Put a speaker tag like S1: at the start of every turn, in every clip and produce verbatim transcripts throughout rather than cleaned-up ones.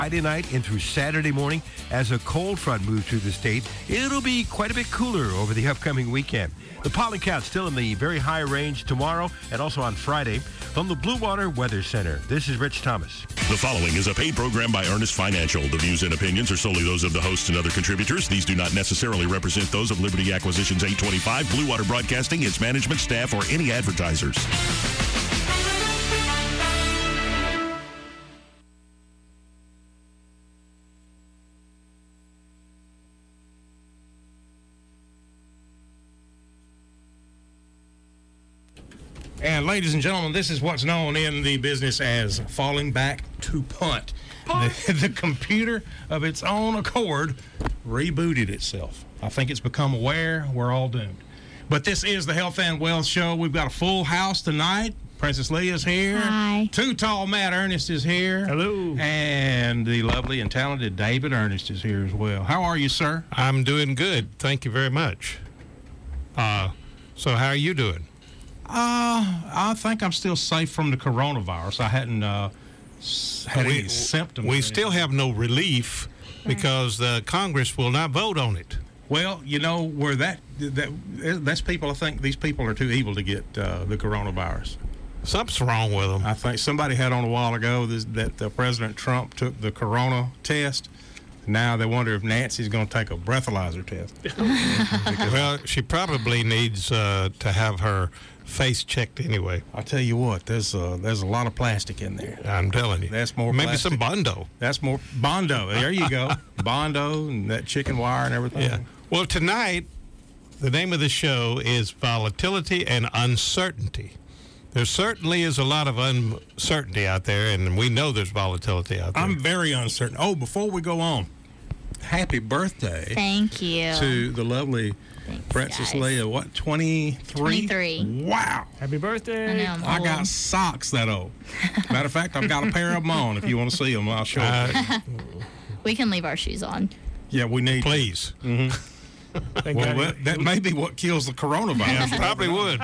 S1: Friday night and through Saturday morning as a cold front moves through the state. It'll be quite a bit cooler over the upcoming weekend. The pollen count still in the very high range tomorrow and also on Friday. From the Blue Water Weather Center, this is Rich Thomas.
S2: The following is a paid program by Earnest Financial. The views and opinions are solely those of the hosts and other contributors. These do not necessarily represent those of Liberty Acquisitions eight twenty-five, Blue Water Broadcasting, its management, staff, or any advertisers.
S3: And ladies and gentlemen, this is what's known in the business as falling back to punt. punt. The, the computer of its own accord rebooted itself. I think it's become aware we're all doomed. But this is the Health and Wealth Show. We've got a full house tonight. Princess Leah's here.
S4: Hi.
S3: Too Tall Matt Ernest is here.
S5: Hello.
S3: And the lovely and talented David Ernest is here as well. How are you, sir?
S5: I'm doing good. Thank you very much. Uh, so how are you doing?
S3: Uh, I think I'm still safe from the coronavirus. I hadn't uh, had
S5: we,
S3: any symptoms.
S5: We still have no relief because the Congress will not vote on it.
S3: Well, you know, where that, that that's people, I think these people are too evil to get uh, the coronavirus.
S5: Something's wrong with them.
S3: I think somebody had on a while ago this, that uh, President Trump took the corona test. Now they wonder if Nancy's going to take a breathalyzer test.
S5: Well, she probably needs uh, to have her face checked anyway.
S3: I'll tell you what, there's uh, there's a lot of plastic in there.
S5: I'm telling you.
S3: That's more
S5: Maybe
S3: plastic.
S5: some Bondo.
S3: That's more Bondo. There you go. Bondo and that chicken wire and everything.
S5: Yeah. Well, tonight, the name of the show is Volatility and Uncertainty. There certainly is a lot of uncertainty out there, and we know there's volatility out there.
S3: I'm very uncertain. Oh, before we go on, happy birthday.
S4: Thank you.
S3: To the lovely
S4: Thanks,
S3: Princess
S4: guys.
S3: Leah. What, twenty-three?
S4: twenty-three.
S3: Wow.
S5: Happy birthday.
S4: I know, I'm
S3: I got
S4: old.
S3: socks that old. Matter of fact, I've got a pair of them on. If you want to see them, I'll show
S5: Uh,
S3: you.
S4: We can leave our shoes on.
S3: Yeah, we need.
S5: Please.
S3: Well, that, that may be what kills the coronavirus.
S5: Yeah, probably would.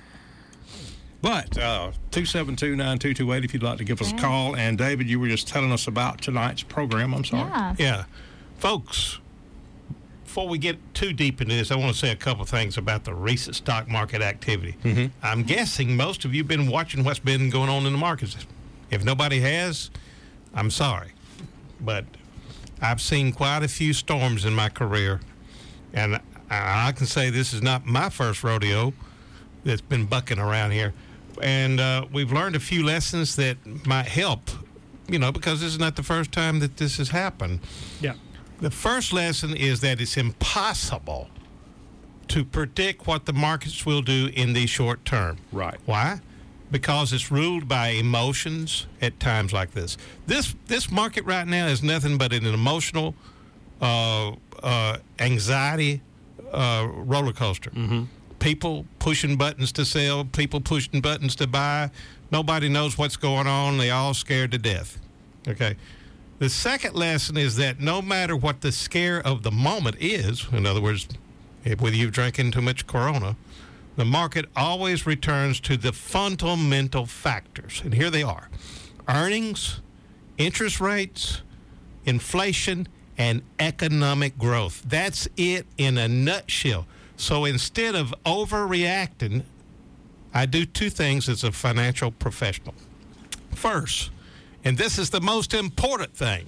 S3: But uh, two seven two, nine two two eight if you'd like to give us a call. And, David, you were just telling us about tonight's program. I'm sorry.
S4: Yeah.
S5: Yeah. Folks, before we get too deep into this, I want to say a couple things about the recent stock market activity.
S3: Mm-hmm.
S5: I'm guessing most of you have been watching what's been going on in the markets. If nobody has, I'm sorry. But I've seen quite a few storms in my career, and I, I can say this is not my first rodeo that's been bucking around here. And uh, we've learned a few lessons that might help, you know, because this is not the first time that this has happened.
S6: Yeah.
S5: The first lesson is that it's impossible to predict what the markets will do in the short term.
S3: Right.
S5: Why? Because it's ruled by emotions at times like this. This this market right now is nothing but an emotional uh, uh, anxiety uh, roller coaster.
S3: Mm-hmm.
S5: People pushing buttons to sell, people pushing buttons to buy. Nobody knows what's going on. They all scared to death. Okay. The second lesson is that no matter what the scare of the moment is, in other words, if, whether you're drinking too much Corona, the market always returns to the fundamental factors. And here they are: earnings, interest rates, inflation, and economic growth. That's it in a nutshell. So instead of overreacting, I do two things as a financial professional. First, and this is the most important thing,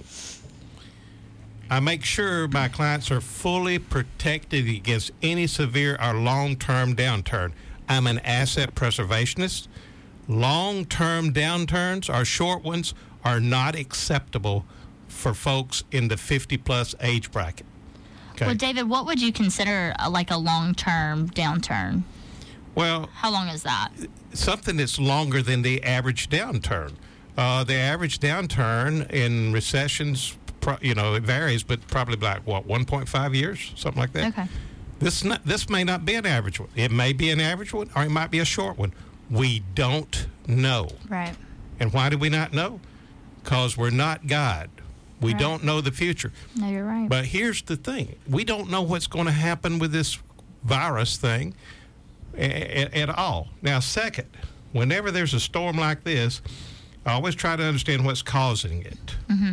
S5: I make sure my clients are fully protected against any severe or long-term downturn. I'm an asset preservationist. Long-term downturns or short ones are not acceptable for folks in the fifty-plus age bracket. Okay.
S4: Well, David, what would you consider a, like a long-term downturn?
S5: Well,
S4: How long is that?
S5: something that's longer than the average downturn. Uh, the average downturn in recessions, pro- you know, it varies, but probably like, what, one point five years, something like that?
S4: Okay.
S5: This not, this may not be an average one. It may be an average one, or it might be a short one. We don't know.
S4: Right.
S5: And why do we not know? Because we're not God. We
S4: Right.
S5: don't know the future.
S4: No, you're right.
S5: But here's the thing. We don't know what's going to happen with this virus thing a- a- at all. Now, second, whenever there's a storm like this, I always try to understand what's causing it.
S4: Mm-hmm.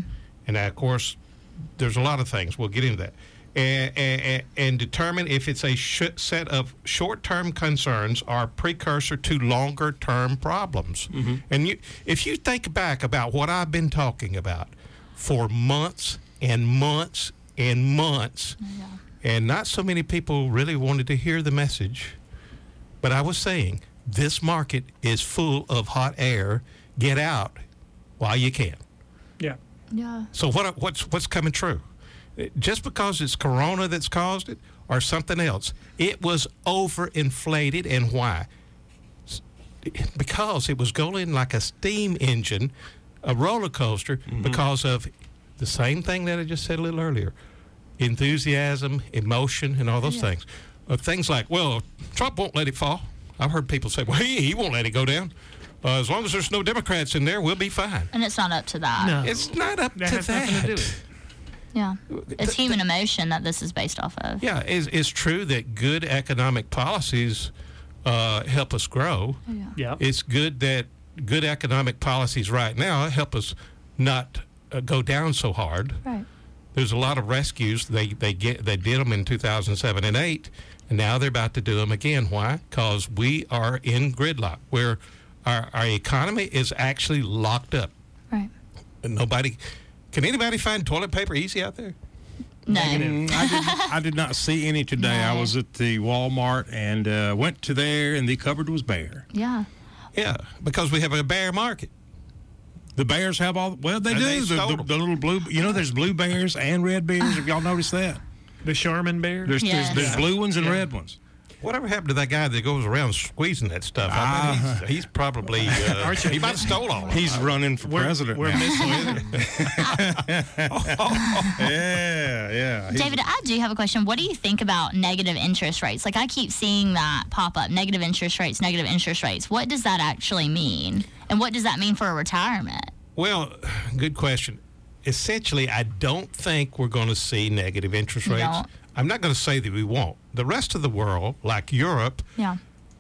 S5: And of course, there's a lot of things. We'll get into that. And, and, and determine if it's a sh- set of short-term concerns or precursor to longer-term problems. Mm-hmm. And you, if you think back about what I've been talking about for months and months and months, yeah. and not so many people really wanted to hear the message, but I was saying, this market is full of hot air. Get out while you can.
S6: Yeah.
S4: Yeah.
S5: So what what's what's coming true? Just because it's Corona that's caused it or something else, it was overinflated. And why? Because it was going like a steam engine, a roller coaster, mm-hmm. because of the same thing that I just said a little earlier, enthusiasm, emotion, and all those yeah. things. Uh, things like, well, Trump won't let it fall. I've heard people say, well, he, he won't let it go down. Uh, as long as there's no Democrats in there, we'll be fine.
S4: And it's not up to that.
S6: No.
S5: It's not up
S6: that
S5: to
S6: has
S5: that.
S6: Nothing to do with it.
S4: Yeah. It's human emotion that this is based off of.
S5: Yeah, it's, it's true that good economic policies uh, help us grow.
S4: Yeah.
S6: Yeah.
S5: It's good that good economic policies right now help us not uh, go down so hard.
S4: Right.
S5: There's a lot of rescues. They they get they did them in two thousand seven and eight, and now they're about to do them again. Why? Because we are in gridlock, where our, our economy is actually locked up.
S4: Right.
S5: And nobody... Can anybody find toilet paper easy out there?
S4: No.
S3: Mm, I, did, I did not see any today.
S4: No.
S3: I was at the Walmart and uh, went to there, and the cupboard was bare.
S4: Yeah.
S5: Yeah, because we have a bear market.
S3: The bears have all, well, they
S5: And
S3: do.
S5: they
S3: the,
S5: stole
S3: the,
S5: them.
S3: the little blue, you know, there's blue bears and red bears. Have y'all noticed that?
S6: The Charmin bear?
S3: There's,
S4: Yes.
S3: there's, there's blue ones and
S6: Yeah.
S3: red ones.
S5: Whatever happened to that guy that goes around squeezing that stuff? I bet he's, he's probably, uh,
S6: Aren't you-
S5: he might have stole all of it.
S3: He's running for
S6: We're,
S3: president
S6: we're
S3: now.
S6: missing
S3: yeah, yeah. He's-
S4: David, I do have a question. What do you think about negative interest rates? Like, I keep seeing that pop up, negative interest rates, negative interest rates. What does that actually mean? And what does that mean for a retirement?
S5: Well, good question. Essentially, I don't think we're going to see negative interest
S4: You
S5: rates.
S4: don't?
S5: I'm not going to say that we won't. The rest of the world, like Europe,
S4: Yeah.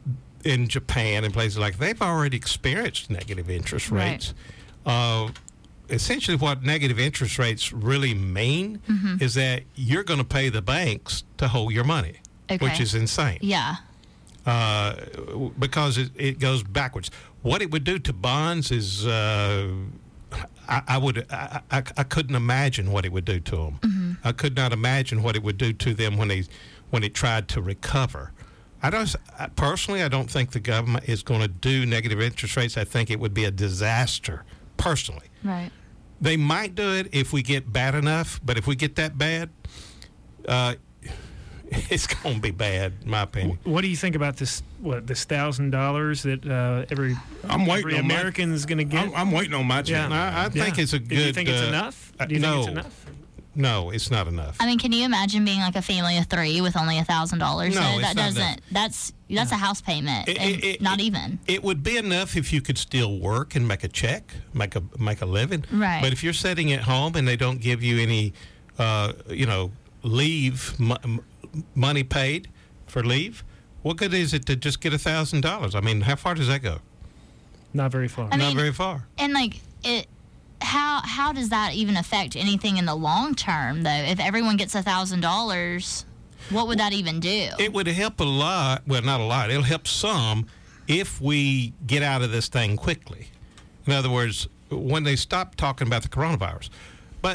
S5: in Japan and places like they've already experienced negative interest
S4: Right.
S5: rates. Uh, essentially, what negative interest rates really mean
S4: Mm-hmm.
S5: is that you're going to pay the banks to hold your money,
S4: Okay.
S5: which is insane.
S4: Yeah.
S5: Uh, because it, it goes backwards. What it would do to bonds is, uh, I, I would, I, I, I couldn't imagine what it would do to them.
S4: Mm-hmm.
S5: I could not imagine what it would do to them when they, when it tried to recover. I don't I, personally. I don't think the government is going to do negative interest rates. I think it would be a disaster. Personally,
S4: Right.
S5: they might do it if we get bad enough. But if we get that bad, uh, it's going to be bad, in my opinion.
S6: What do you think about this? What this thousand dollars that uh, every
S3: I'm waiting
S6: every
S3: on my-
S6: American is going to get?
S3: I'm, I'm waiting on my chance.
S6: Yeah.
S5: I, I think
S6: Yeah.
S5: it's a
S6: Do
S5: good.
S6: you think it's
S5: uh,
S6: enough?
S5: uh,
S6: Do you think
S5: no,
S6: it's enough?
S5: no, it's not enough.
S4: I mean, can you imagine being like a family of three with only a thousand dollars?
S5: No, it's
S4: that
S5: not
S4: doesn't.
S5: enough.
S4: That's that's a house payment,
S5: It-
S4: and
S5: it- it-
S4: not
S5: it-
S4: even.
S5: It would be enough if you could still work and make a check, make a make a living.
S4: Right.
S5: But if you're sitting at home and they don't give you any, uh, you know, leave m- m- money paid for leave, what good is it to just get a thousand dollars? I mean, how far does that go?
S6: Not very far.
S4: I
S5: Not
S4: mean-
S5: very far.
S4: And like it, how how does that even affect anything in the long term though? If everyone gets a thousand dollars, what would that even do?
S5: It would help a lot. Well, not a lot. It'll help some if we get out of this thing quickly. In other words, when they stop talking about the coronavirus. But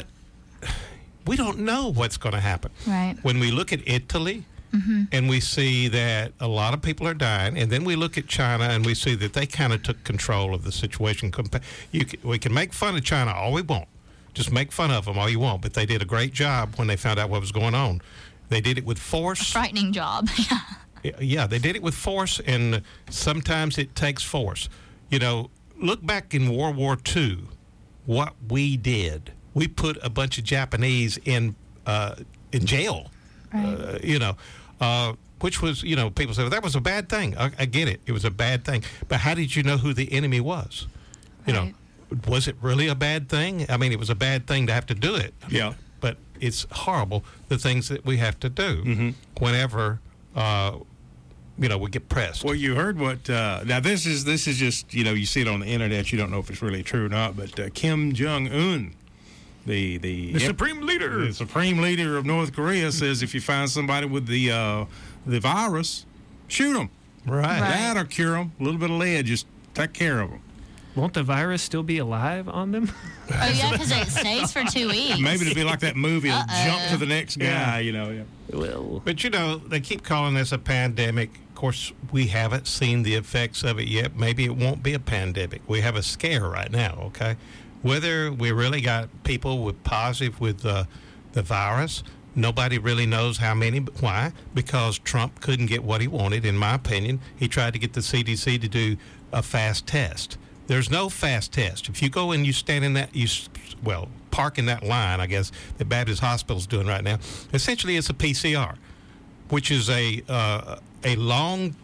S5: we don't know what's going to happen.
S4: Right.
S5: When we look at Italy and we see that a lot of people are dying, and then we look at China and we see that they kind of took control of the situation. Compa- You can, we can make fun of China all we want. Just make fun of them all you want. But they did a great job when they found out what was going on. They did it with force.
S4: Frightening job. Yeah.
S5: Yeah, they did it with force, and sometimes it takes force. You know, look back in World War Two, what we did. We put a bunch of Japanese in uh, in jail,
S4: Right.
S5: uh, you know, uh, which was, you know, people say, well, that was a bad thing. I, I get it. It was a bad thing. But how did you know who the enemy was? You know,
S4: Right.
S5: was it really a bad thing? I mean, it was a bad thing to have to do it. I mean,
S3: Yeah.
S5: But it's horrible, the things that we have to do
S3: Mm-hmm.
S5: whenever, uh, you know, we get pressed.
S3: Well, you heard what? Uh, now this is this is just, you know, you see it on the internet. You don't know if it's really true or not. But uh, Kim Jong Un the the,
S6: The supreme leader.
S3: the supreme leader of North Korea says if you find somebody with the uh, the virus, shoot them.
S5: Right.
S3: That or cure them. A little bit of lead, just take care of them.
S6: Won't the virus still be alive on them?
S4: Oh yeah, because it stays for two weeks.
S3: Maybe to be like that movie, it'll
S4: Uh-oh.
S3: jump to the next guy.
S6: Yeah.
S3: You know. Yeah.
S6: Well,
S5: But, you know, they keep calling this a pandemic. Of course, we haven't seen the effects of it yet. Maybe it won't be a pandemic. We have a scare right now, okay? Whether we really got people with positive with uh, the virus, nobody really knows how many. But why? Because Trump couldn't get what he wanted, in my opinion. He tried to get the C D C to do a fast test. There's no fast test. If you go and you stand in that, you s- well, park in that line, I guess, that Baptist Hospital's doing right now, essentially it's a P C R, which is a uh, a long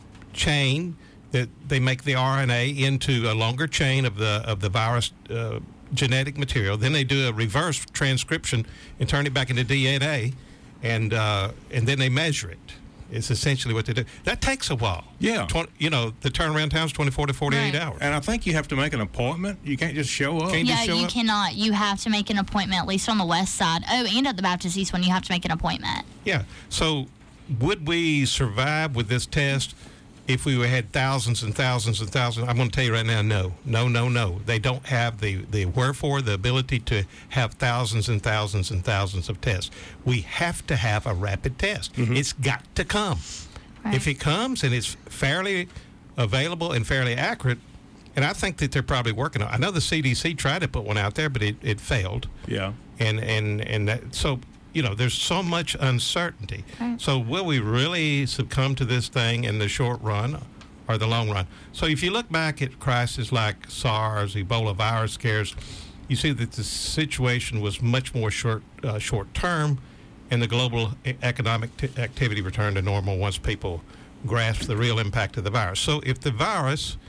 S5: chain that they make the R N A into a longer chain of the of the virus uh, genetic material. Then they do a reverse transcription and turn it back into D N A, and uh, and then they measure it. It's essentially what they do. That takes a while.
S3: Yeah.
S5: Twen- you know, the turnaround time is twenty-four to forty-eight
S4: Right.
S5: hours.
S3: And I think you have to make an appointment. You can't just show up.
S5: Can't
S4: Yeah,
S5: just show
S4: you
S5: up?
S4: cannot. You have to make an appointment, at least on the west side. Oh, and at the Baptist East one, you have to make an appointment.
S5: Yeah. So, would we survive with this test if we had thousands and thousands and thousands? I'm going to tell you right now, no, no, no, no. They don't have the the wherefore, the ability to have thousands and thousands and thousands of tests. We have to have a rapid test. It's got to come.
S4: Right.
S5: If it comes and it's fairly available and fairly accurate, and I think that they're probably working on. I know the C D C tried to put one out there, but it, it failed.
S3: Yeah.
S5: And and and that, so you know, there's so much uncertainty.
S4: Right.
S5: So will we really succumb to this thing in the short run or the long run? So if you look back at crises like SARS, Ebola virus scares, you see that the situation was much more short uh, short term, and the global e- economic t- activity returned to normal once people grasped the real impact of the virus. So if the virus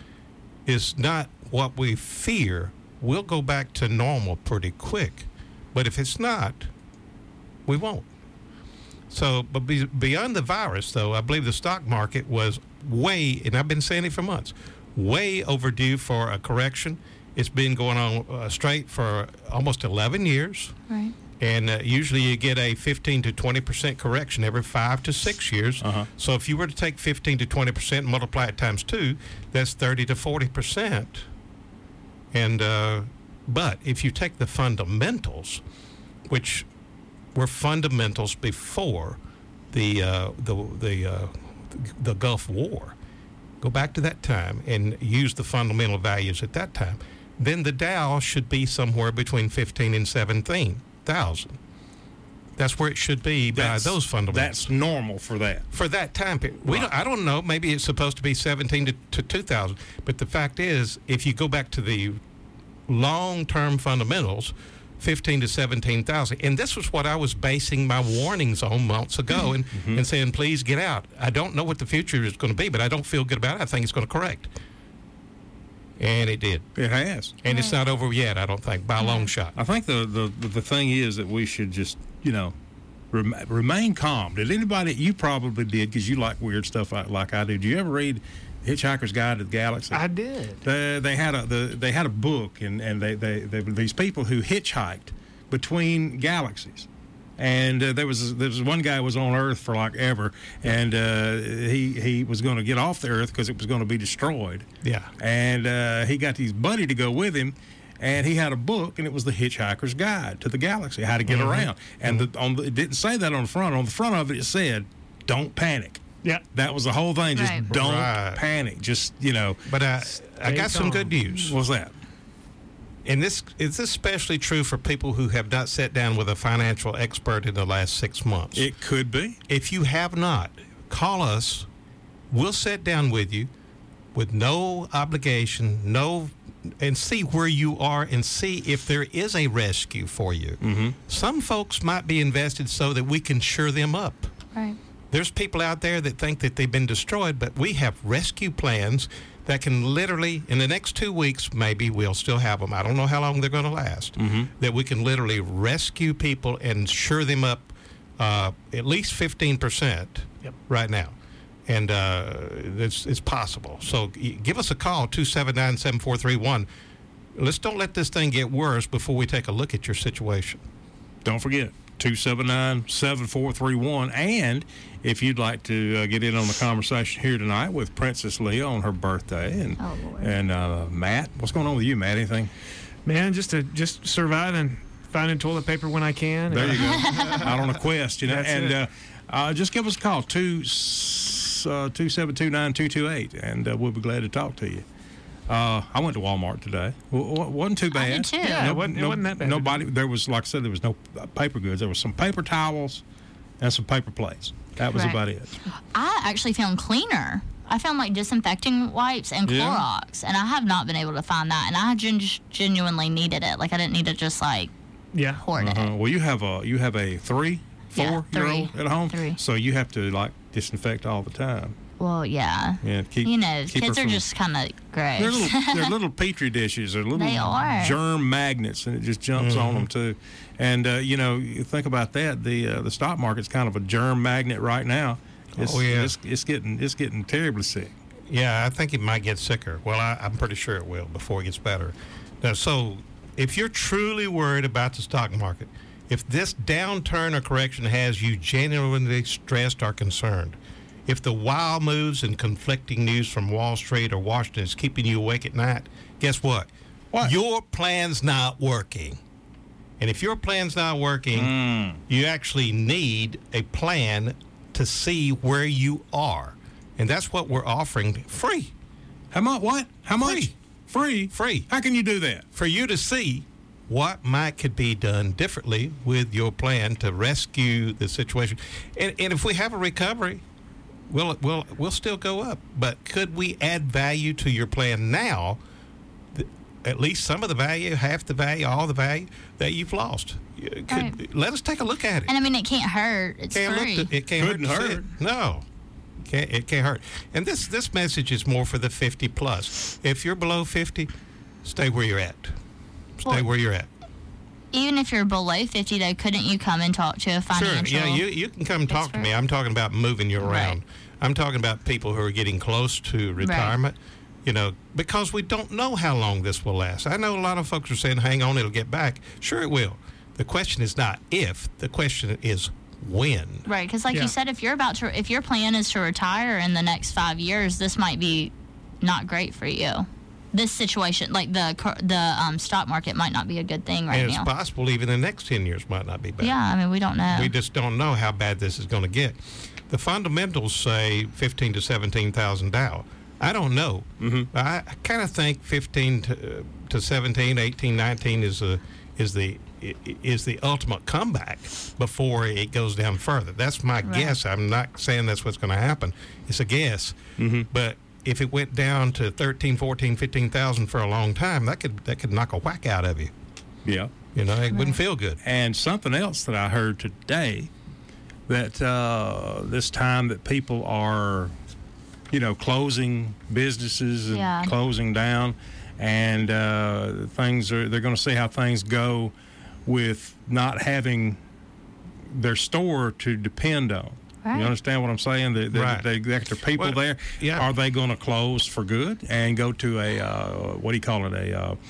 S5: is not what we fear, we'll go back to normal pretty quick. But if it's not, we won't. So, but be, beyond the virus, though, I believe the stock market was way, and I've been saying it for months, way overdue for a correction. It's been going on uh, straight for almost eleven years.
S4: Right.
S5: And uh, usually you get a fifteen to twenty percent correction every five to six years.
S3: Uh-huh.
S5: So if you were to take fifteen to twenty percent and multiply it times two, that's thirty to forty percent. And, uh, but if you take the fundamentals, which were fundamentals before the, uh, the, the, uh, the Gulf War, go back to that time and use the fundamental values at that time, then the Dow should be somewhere between fifteen and seventeen thousand. That's where it should be by
S3: That's-
S5: those fundamentals.
S3: That's normal for that.
S5: For that time period. We don't, I don't know. Maybe it's supposed to be seventeen to, to two thousand. But the fact is, if you go back to the long-term fundamentals, fifteen to seventeen thousand. And this was what I was basing my warnings on months ago and, and saying, please get out. I don't know what the future is going to be, but I don't feel good about it. I think it's going to correct. And it did.
S3: It has.
S5: And it's not over yet, I don't think, by a long shot.
S3: I think the, the, the thing is that we should just, you know, rem- remain calm. Did anybody, you probably did because you like weird stuff like, like I do. Did you ever read Hitchhiker's Guide to the Galaxy?
S6: I did.
S3: They, they had a the, they had a book, and, and they, they, they were these people who hitchhiked between galaxies. And uh, there was there was one guy who was on Earth for like ever, and uh, he he was going to get off the Earth because it was going to be destroyed.
S5: Yeah.
S3: And uh, he got his buddy to go with him, and he had a book, and it was the Hitchhiker's Guide to the Galaxy, how to get
S5: Mm-hmm.
S3: around. And the, on the, it didn't say that on the front. On the front of it, it said, "Don't panic."
S6: Yeah.
S3: That was the whole thing. Just
S4: Right.
S3: don't
S5: Right.
S3: panic. Just you know,
S5: But I, I got some
S6: calm.
S5: good news.
S3: what's that?
S5: And this is especially true for people who have not sat down with a financial expert in the last six months.
S3: It could be.
S5: If you have not, call us. We'll sit down with you with no obligation, no, and see where you are and see if there is a rescue for you. Mm-hmm. Some folks might be invested so that we can shore them up.
S4: Right.
S5: There's people out there that think that they've been destroyed, but we have rescue plans that can literally, in the next two weeks, maybe we'll still have them. I don't know how long they're going to last. Mm-hmm. That we can literally rescue people and shore them up uh, at least fifteen percent
S6: Yep.
S5: right now. And uh, it's, it's possible. So y- give us a call, two seven nine, seven four three one. let's don't let this thing get worse before we take a look at your situation.
S3: Don't forget, two seven nine, seven four three one. And if you'd like to uh, get in on the conversation here tonight with Princess Leah on her birthday. And,
S4: Oh, Lord.
S3: and uh, Matt, what's going on with you, Matt? Anything?
S6: Man, just to just surviving, finding toilet paper when I can.
S3: There
S6: Uh,
S3: you go. Out on a quest, you know.
S6: That's
S3: and
S6: it.
S3: uh, uh, just give us a call, two seven two nine two two eight, and uh, we'll be glad to talk to you. Uh, I went to Walmart today. W- w- wasn't too bad.
S4: did too.
S6: Yeah, it wasn't- it wasn't that bad.
S3: Nobody. There was, like I said, there was no uh, paper goods. There was some paper towels and some paper plates. That was
S4: Correct.
S3: about it.
S4: I actually found cleaner. I found like disinfecting wipes and
S3: Yeah.
S4: Clorox, and I have not been able to find that. And I gen- genuinely needed it. Like I didn't need to just like
S6: Yeah.
S4: hoard it.
S3: Uh-huh. Well, you have a you have a three, four
S4: Yeah,
S3: year old
S4: three.
S3: at home,
S4: Three.
S3: so you have to like disinfect all the time.
S4: Well, yeah.
S3: Yeah, keep
S4: You know,
S3: keep
S4: kids
S3: her
S4: are
S3: from-
S4: just kind of gross.
S3: They're little, they're little petri dishes. They're little
S4: They are.
S3: germ magnets, and it just jumps on them too. And uh, you know, you think about that. The uh, the stock market's kind of a germ magnet right now. It's,
S5: Oh, yeah.
S3: it's, it's getting it's getting terribly sick.
S5: Yeah, I think it might get sicker. Well, I, I'm pretty sure it will before it gets better. Now, so if you're truly worried about the stock market, if this downturn or correction has you genuinely stressed or concerned, if the wild moves and conflicting news from Wall Street or Washington is keeping you awake at night, guess what?
S3: What?
S5: Your plan's not working. And if your plan's not working, you actually need a plan to see where you are. And that's what we're offering free.
S3: How much? What? How much? Free.
S5: Free.
S3: How can you do that?
S5: For you to see what might could be done differently with your plan to rescue the situation. And, and if we have a recovery, we'll, we'll, we'll still go up. But could we add value to your plan now, th- at least some of the value, half the value, all the value that you've lost? Could,
S4: Right.
S5: Let us take a look at it.
S4: And I mean, it can't hurt. It's
S5: Can't
S4: free.
S5: look to- it can't
S3: Couldn't
S5: hurt. to see
S3: hurt.
S5: it. No. Can't, it can't hurt. And this, this message is more for the fifty plus. If you're below fifty, stay where you're at. Stay
S4: Well,
S5: where you're at.
S4: Even if you're below fifty, though, couldn't you come and talk to a financial?
S5: Sure. Yeah, you, you can come talk to me.
S4: expert?
S5: I'm talking about moving you around.
S4: Right.
S5: I'm talking about people who are getting close to retirement, you know, because we don't know how long this will last. I know a lot of folks are saying, hang on, it'll get back. Sure, it will. The question is not if, the question is when.
S4: Right, because like
S6: Yeah.
S4: you said, if you're about to, if your plan is to retire in the next five years, this might be not great for you. This situation, like the cur- the um, stock market, might not be a good thing right
S5: And it's
S4: now.
S5: possible even the next ten years might not be bad.
S4: Yeah, I mean, we don't know.
S5: We just don't know how bad this is going to get. The fundamentals say fifteen to seventeen thousand Dow. I don't know. Mm-hmm. I, I kind of think fifteen to, to seventeen, eighteen, nineteen is a is the i- is the ultimate comeback before it goes down further. That's my
S4: Right.
S5: guess. I'm not saying that's what's going to happen. It's a guess. Mm-hmm. But if it went down to thirteen, fourteen, fifteen thousand for a long time, that could that could knock a whack out of you.
S3: Yeah.
S5: You know, it wouldn't feel good.
S3: And something else that I heard today, that uh, this time that people are, you know, closing businesses and
S4: Yeah.
S3: closing down, and uh, things are, they're going to see how things go with not having their store to depend on.
S4: Right.
S3: You understand what I'm saying? The, the,
S5: Right.
S3: the, the extra people
S5: Well,
S3: there,
S5: yeah.
S3: are they going to close for good and go to a, uh, what do you call it, a, uh,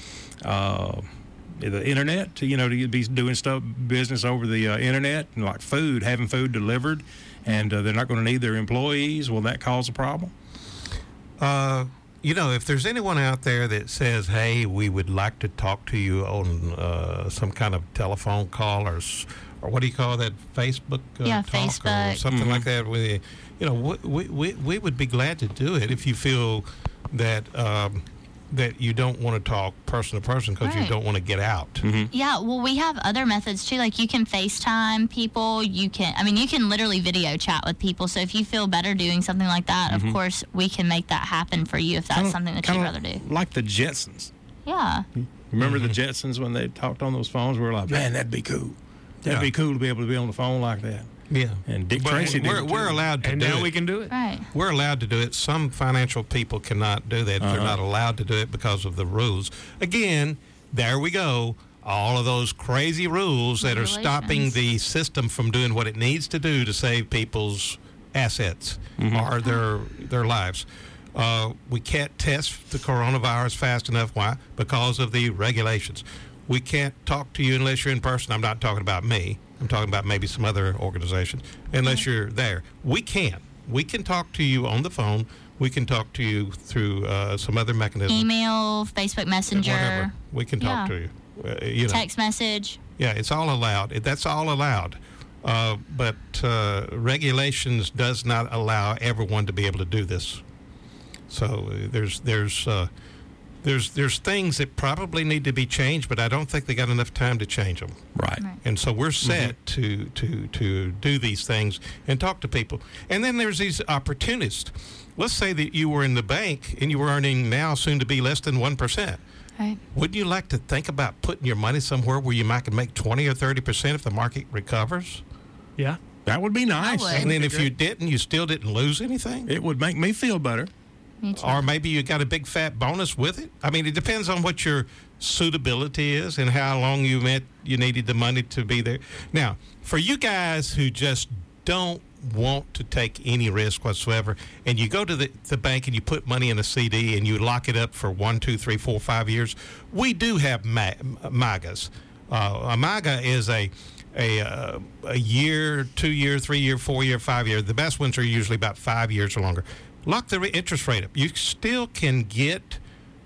S3: uh, the internet, to, you know, to be doing stuff, business over the uh, internet, and like food, having food delivered, and uh, they're not going to need their employees? Will that cause a problem?
S5: Uh, you know, if there's anyone out there that says, hey, we would like to talk to you on uh, some kind of telephone call or, s- or what do you call that, Facebook uh,
S4: Yeah,
S5: talk or
S4: Facebook.
S5: something like that, with you, you know, we, we, we would be glad to do it if you feel that um, that you don't want to talk person to person because you
S4: Right.
S5: don't want to get out.
S4: Yeah, well, we have other methods too. Like you can FaceTime people. You can, I mean, you can literally video chat with people. So if you feel better doing something like that, of course, we can make that happen for you if that's
S3: Kinda-
S4: something that you'd
S3: kinda
S4: rather do.
S3: Like the Jetsons.
S4: Yeah.
S3: Remember
S5: Mm-hmm.
S3: the Jetsons when they talked on those phones? We were like, man, that'd be cool. That'd
S5: Yeah.
S3: be cool to be able to be on the phone like that.
S5: Yeah.
S3: And Dick
S5: But
S3: Tracy did
S5: we're,
S3: it, too.
S5: we're allowed to
S6: And
S5: do
S6: now
S5: it.
S6: we can do it.
S4: Right.
S5: We're allowed to do it. Some financial people cannot do that. They're
S3: Uh-huh.
S5: not allowed to do it because of the rules. Again, there we go. All of those crazy rules that are stopping
S4: Regulations.
S5: the system from doing what it needs to do to save people's assets
S3: Mm-hmm.
S5: or their their lives. Uh, we can't test the coronavirus fast enough. Why? Because of the regulations. We can't talk to you unless you're in person. I'm not talking about me. I'm talking about maybe some other organizations, unless you're there. We can. We can talk to you on the phone. We can talk to you through uh, some other mechanism.
S4: Email, Facebook Messenger.
S5: Whatever. We can talk
S4: Yeah.
S5: to you. Uh, you know.
S4: Text message.
S5: Yeah, it's all allowed. It, that's all allowed. Uh, but uh, regulations does not allow everyone to be able to do this. So uh, there's there's uh, there's there's things that probably need to be changed, but I don't think they got enough time to change them.
S3: Right.
S4: Right.
S5: And so we're set to, to to do these things and talk to people. And then there's these opportunists. Let's say that you were in the bank and you were earning now soon to be less than one percent.
S4: Right.
S5: Wouldn't you like to think about putting your money somewhere where you might can make twenty or thirty percent if the market recovers?
S6: Yeah.
S3: That would be nice.
S4: would.
S5: And then if you didn't, you still didn't lose anything?
S3: It would make me feel better.
S4: Me too.
S5: Or maybe you got a big fat bonus with it. I mean, it depends on what your suitability is and how long you meant you needed the money to be there. Now, for you guys who just don't want to take any risk whatsoever, and you go to the, the bank and you put money in a C D and you lock it up for one, two, three, four, five years, we do have ma- MAGAs. Uh, a MAGA is a a uh, a year, two year, three year, four year, five year. The best ones are usually about five years or longer. Lock the re- interest rate up. You still can get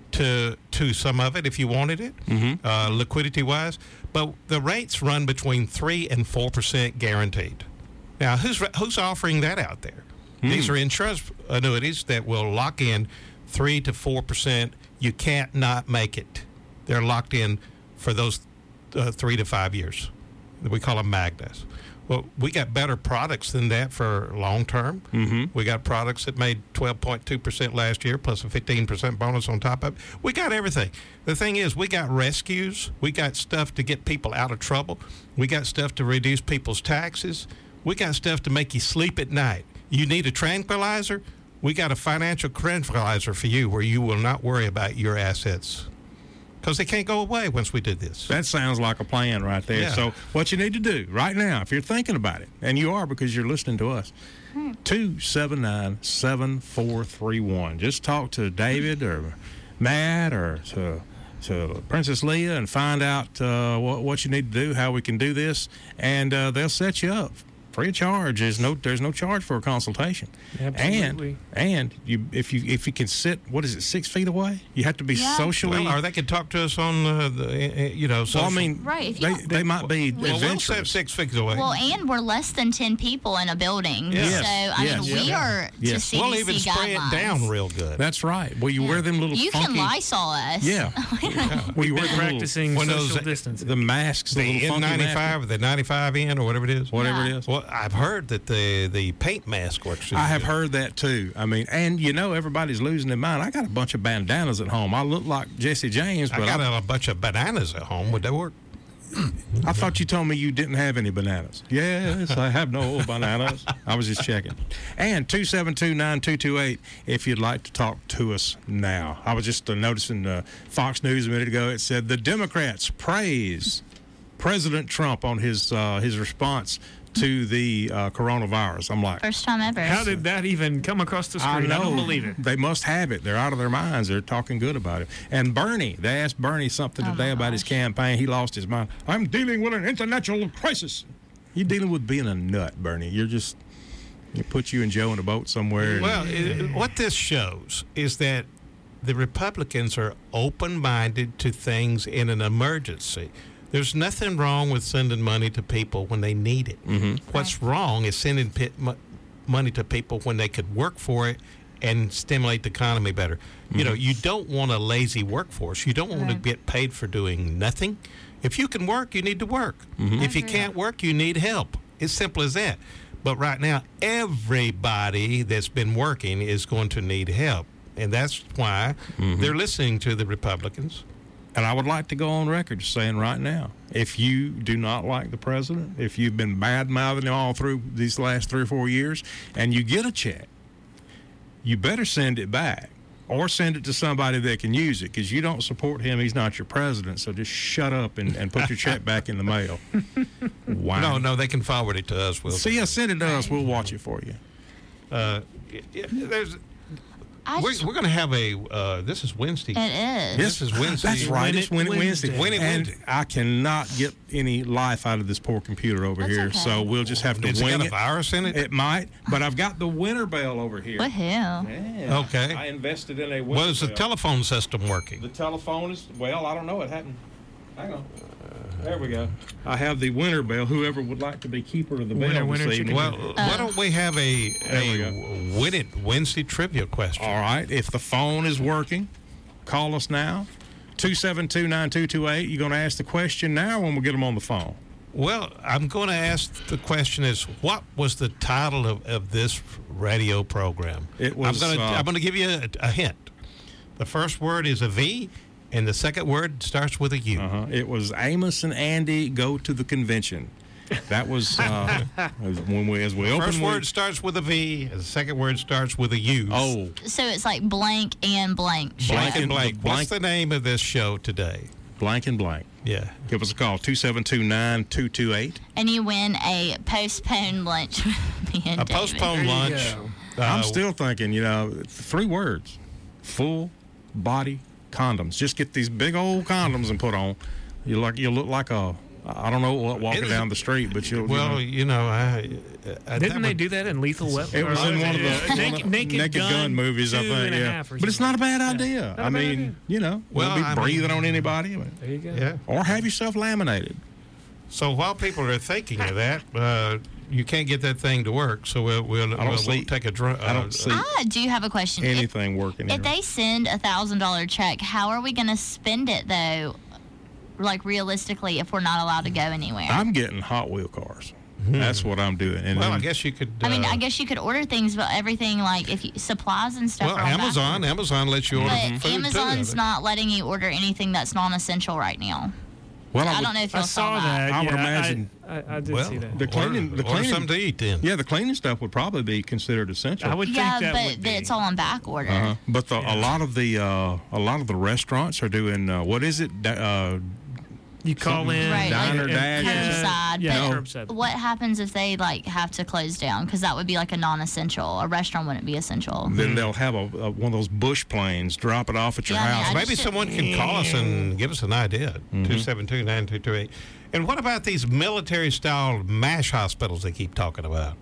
S5: to to some of it if you wanted it,
S3: Mm-hmm.
S5: uh, liquidity wise. But the rates run between three and four percent guaranteed. Now, who's who's offering that out there?
S3: Hmm.
S5: These are insurance annuities that will lock in three to four percent. You can't not make it. They're locked in for those uh, three to five years. We call them MAGNAs. Well, we got better products than that for long term.
S3: Mm-hmm.
S5: We got products that made twelve point two percent last year, plus a fifteen percent bonus on top of it. We got everything. The thing is, we got rescues. We got stuff to get people out of trouble. We got stuff to reduce people's taxes. We got stuff to make you sleep at night. You need a tranquilizer? We got a financial tranquilizer for you where you will not worry about your assets. Because they can't go away once we did this.
S3: That sounds like a plan right there.
S5: Yeah.
S3: So what you need to do right now, if you're thinking about it, and you are because you're listening to us, two seven nine, seven four three one. Just talk to David or Matt or to, to Princess Leah and find out uh, what, what you need to do, how we can do this, and uh, they'll set you up. Free of charge. There's no there's no charge for a consultation.
S6: Absolutely.
S3: And and you if you if you can sit, what is it, six feet away? You have to be
S4: Yeah.
S3: socially.
S5: Well, or they could talk to us on uh, the, uh, you know,
S3: Well, I
S5: social.
S3: mean,
S4: Right, if you
S3: they,
S4: don't-
S3: they might be
S5: well, we'll
S3: adventurous.
S5: set six feet away.
S4: Well, and we're less than ten people in a building.
S5: Yes.
S4: So, I
S3: Yes.
S4: mean, we
S3: Yeah.
S4: are to
S3: Yes.
S4: C D C
S5: we'll even spray
S4: guidelines.
S5: it down real good.
S3: That's right. Well, you wear them little
S4: You
S3: funky.
S4: can Lysol us.
S3: Yeah. Well, you wear the little,
S6: Practicing
S5: When
S6: social
S5: those-
S6: distancing.
S3: the masks, the,
S5: the
S3: little
S5: N
S3: funky
S5: ninety-five
S3: masks,
S5: or the ninety-five N or whatever it is.
S3: whatever
S4: Yeah.
S3: it is.
S5: Well, I've heard that the the paint mask works.
S3: I have
S5: good.
S3: heard that too. I mean, and you know, everybody's losing their mind. I got a bunch of bandanas at home. I look like Jesse James,
S5: I
S3: but
S5: got
S3: I,
S5: a bunch of bananas at home. Would that work?
S3: I thought you told me you didn't have any bananas. Yes, I have no bananas. I was just checking. And two seven two, nine two two eight if you'd like to talk to us now. I was just uh, noticing uh, Fox News a minute ago. It said the Democrats praise President Trump on his uh, his response to the uh, coronavirus. I'm like,
S4: First time ever.
S6: How did that even come across the screen?
S3: I know.
S6: don't believe it.
S3: They must have it. They're out of their minds. They're talking good about it. And Bernie, they asked Bernie something
S4: Oh,
S3: today
S4: my
S3: about his
S4: gosh.
S3: campaign. He lost his mind. I'm dealing with an international crisis. You're dealing with being a nut, Bernie. You're just, you put you and Joe in a boat somewhere. and-
S5: Well, it, what this shows is that the Republicans are open-minded to things in an emergency. There's nothing wrong with sending money to people when they need it.
S3: Mm-hmm.
S5: What's wrong is sending pit mo- money to people when they could work for it and stimulate the economy better. You know, you don't want a lazy workforce. You don't want to
S4: Right.
S5: get paid for doing nothing. If you can work, you need to work. If you
S4: agree.
S5: can't work, you need help. It's simple as that. But right now, everybody that's been working is going to need help. And that's why they're listening to the Republicans.
S3: And I would like to go on record saying right now, if you do not like the president, if you've been bad-mouthing him all through these last three or four years, and you get a check, you better send it back or send it to somebody that can use it, because you don't support him. He's not your president, so just shut up and, and put your check back in the mail. Wow.
S5: No, no, they can forward it to us. We'll
S3: See, yeah, send it to us. We'll watch it for you.
S5: Uh, y- y- there's
S4: I
S5: We're,
S4: just,
S5: we're going to have a. Uh, this is Wednesday.
S4: it is.
S5: This is Wednesday.
S3: That's right. It's Win- Wednesday.
S6: Wednesday.
S5: Win it
S3: and
S5: Wednesday.
S3: I cannot get any life out of this poor computer over
S4: That's
S3: here,
S4: okay.
S3: so we'll just have to
S5: Has it
S3: wing
S5: got a
S3: it.
S5: virus in it?
S3: It might, but I've got the winter bell over here.
S4: Woohoo.
S3: Yeah.
S5: Okay.
S3: I invested in a winter
S5: Well, is the
S3: bell.
S5: telephone system working?
S3: The telephone is, well, I don't know. It hadn't. Hang on. There we go. I have the winter bell. Whoever would like to be keeper of the bell
S6: Winner,
S3: this
S6: winner,
S3: evening.
S6: chicken
S5: Well, why don't we have a,
S3: There we
S5: a Win It Wednesday trivia question?
S3: All right. If the phone is working, call us now. two seven two, nine two two eight. You're going to ask the question now when we get them on the phone.
S5: Well, I'm going to ask the question is, what was the title of, of this radio program?
S3: It was,
S5: I'm going to
S3: uh,
S5: I'm going to give you a, a hint. The first word is a V, and the second word starts with a U.
S3: Uh-huh. It was Amos and Andy Go to the Convention. That was uh, when we, as we opened.
S5: First
S3: we-
S5: word starts with a V, and the second word starts with a U.
S3: Oh,
S4: So it's like blank and blank. show.
S5: Blank and
S3: blank-
S5: blank.
S3: blank-
S5: What's the name of this show today?
S3: blank and blank.
S5: Yeah.
S3: Give us a call, two seven two, nine two two eight.
S4: And you win a postponed lunch with me and
S5: A
S4: David.
S5: postponed
S6: There you
S5: lunch.
S6: go.
S5: Uh,
S3: I'm still thinking, you know, three words. Full body condoms. Just get these big old condoms and put on. You look, you look like a, I don't know what, walking
S5: It-
S3: down the street, but you'll,
S5: Well,
S3: you know.
S5: you know, I, I
S6: Didn't they
S5: would-
S6: do that in Lethal Weapon?
S3: It was
S6: Or-
S3: in one of the,
S6: uh,
S3: one
S6: naked,
S3: of the
S6: naked,
S3: Naked
S6: Gun,
S3: Gun movies, I
S6: two
S3: think.
S6: and a
S3: Yeah,
S6: half or
S3: but it's not a
S6: something.
S3: bad idea.
S6: Not a
S3: I
S6: bad
S3: mean,
S6: idea.
S3: you know,
S5: Well,
S3: don't be
S5: I mean-
S3: breathing on anybody,
S6: There you go.
S5: Yeah.
S3: or have yourself laminated.
S5: So while people are thinking of that, uh, you can't get that thing to work. So we'll we'll,
S3: I don't
S5: we'll,
S3: see-
S5: we'll take a drunk.
S3: I don't see
S4: I do have a question. If,
S3: anything working.
S4: if
S3: here.
S4: they send a thousand dollar check, how are we going to spend it though? Like realistically, if we're not allowed to go anywhere.
S3: I'm getting Hot Wheel cars. That's what I'm doing. And
S5: Well, I
S3: then-
S5: guess you could. Uh,
S4: I mean, I guess you could order things, but everything like if you, supplies and stuff.
S5: Well,
S4: are on
S5: Amazon,
S4: back.
S5: Amazon lets you order
S4: But
S5: food
S4: Amazon's
S5: too.
S4: not letting you order anything that's non-essential right now.
S3: well,
S4: I
S3: would-
S4: don't know if
S6: I
S4: y'all
S6: saw that.
S3: I would
S6: yeah,
S3: imagine-
S6: I, I, I did
S5: Well,
S6: see that.
S3: The cleaning-
S5: order,
S3: the
S5: order
S3: cleaning-
S5: something to eat then.
S3: Yeah, the cleaning stuff would probably be considered essential.
S6: I would
S4: Yeah,
S6: think that
S4: but
S6: would be.
S4: it's all on back order.
S3: Uh-huh. But the,
S6: Yeah.
S3: a lot of the uh, a lot of the restaurants are doing uh, what is it? Da- Uh,
S6: You call in.
S4: Right,
S3: Diner
S4: like
S3: Dash.
S4: curbside.
S6: Yeah,
S4: but
S6: curbside.
S4: what happens if they like have to close down? Because that would be like a non-essential. A restaurant wouldn't be essential.
S3: then they'll have a, a one of those bush planes, drop it off at your
S4: Yeah, I mean,
S3: house.
S4: I
S5: Maybe
S4: just-
S5: someone can call us and give us an idea. two seven two, nine two two eight. And what about these military-style MASH hospitals they keep talking about?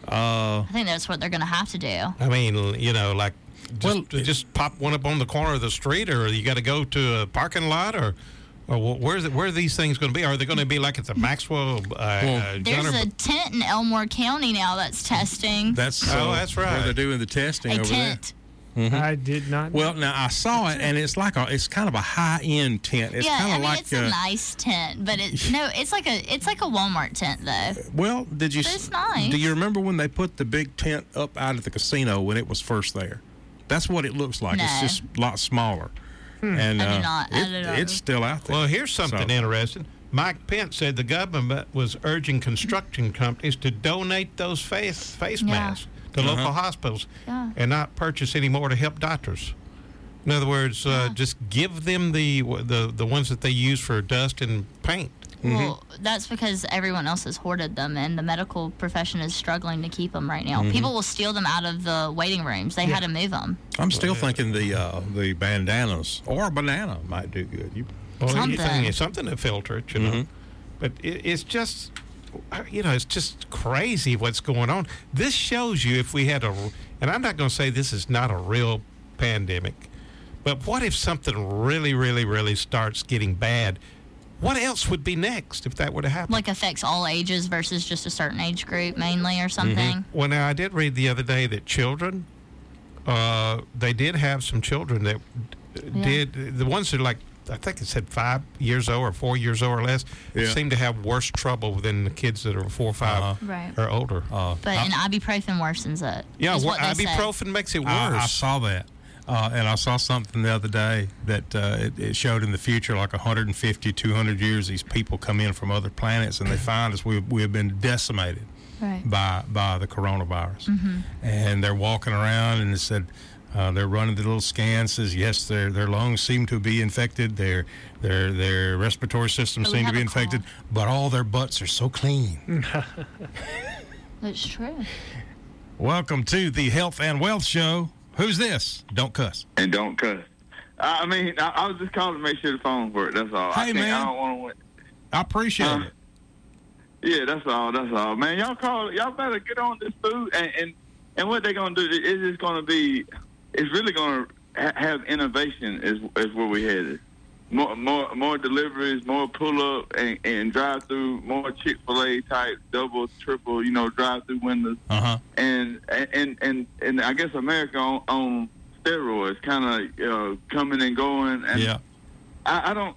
S3: uh,
S4: I think that's what they're going to have to do.
S5: I mean, you know, like just,
S3: Well,
S5: just pop one up on the corner of the street, or you got to go to a parking lot, or or wh- where's it, where are these things going to be? Are they going to be like at the Maxwell? Uh, uh,
S4: There's
S5: Gunner-
S4: a tent in Elmore County now that's testing.
S3: that's
S5: Oh,
S3: uh,
S5: that's right.
S3: where they're doing the testing
S4: a
S3: over
S4: tent.
S6: I did not.
S3: there. Well, now I saw it, and it's like a it's kind of a high end tent. It's
S4: yeah,
S3: kind
S4: I
S3: of
S4: mean
S3: like
S4: it's a
S3: uh,
S4: nice tent, but it no, it's like a it's like a Walmart tent though.
S3: well, did you
S4: But
S3: s-
S4: it's nice.
S3: do you remember when they put the big tent up out at the casino when it was first there? That's what it looks like. It's
S4: No.
S3: just a lot smaller. And
S4: I do
S3: uh,
S4: not- I
S3: it-
S4: do not.
S3: it's still out there.
S5: Well, here's something
S3: So-
S5: interesting. Mike Pence said the government was urging construction companies to donate those face face
S4: Yeah.
S5: masks to local hospitals
S4: Yeah.
S5: and not purchase any more to help doctors. In other words, uh,
S4: Yeah.
S5: just give them the, the the ones that they use for dust and paint.
S4: Well, that's because everyone else has hoarded them, and the medical profession is struggling to keep them right
S3: Mm-hmm.
S4: now. People will steal them out of the waiting rooms. They had to move them.
S3: I'm still thinking the uh, the bandanas or a banana might do good. You,
S5: Or
S4: Something.
S5: anything, something to filter it, you know. But it, it's just, you know, it's just crazy what's going on. This shows you if we had a, and I'm not going to say this is not a real pandemic, but what if something really, really, really starts getting bad? What else would be next if that were to happen?
S4: Like affects all ages versus just a certain age group mainly or something.
S5: Well, now I did read the other day that children, uh, they did have some children that
S4: Yeah.
S5: did, the ones that are like, I think it said five years old or four years old or less,
S3: Yeah.
S5: seem to have worse trouble than the kids that are four or five
S3: Uh-huh.
S4: Right.
S5: or older.
S3: uh,
S4: But an ibuprofen worsens it.
S5: yeah,
S4: is
S5: wor-
S4: what they say.
S5: ibuprofen makes it worse.
S3: I, I saw that. Uh, and I saw something the other day that uh, it, it showed in the future, like one hundred fifty, two hundred years, these people come in from other planets and they find us. We, we have been decimated
S4: Right.
S3: by by the coronavirus. And they're walking around and it said, uh, they're running the little scan, says, yes, their their lungs seem to be infected, their their their respiratory system
S4: So we
S3: seem to
S4: have
S3: be
S4: a
S3: infected, but all their butts are so clean.
S4: That's true.
S3: Welcome to the Health and Wealth Show. Who's this? Don't cuss.
S7: And don't cuss. I mean, I, I was just calling to make sure the phone worked. That's all.
S3: Hey,
S7: I
S3: man.
S7: I don't want to win.
S3: I appreciate
S7: Huh?
S3: it.
S7: Yeah, that's all. That's all, man. Y'all call. Y'all better get on this food, and and, and what they're gonna do is it's gonna be. It's really gonna ha- have innovation. Is is where we headed. More more more deliveries, more pull up and, and drive through, more Chick-fil-A type double, triple, you know, drive through windows.
S3: Uh huh.
S7: And and and and I guess America on, on steroids, kind of uh, coming and going. And
S3: Yeah.
S7: I, I don't.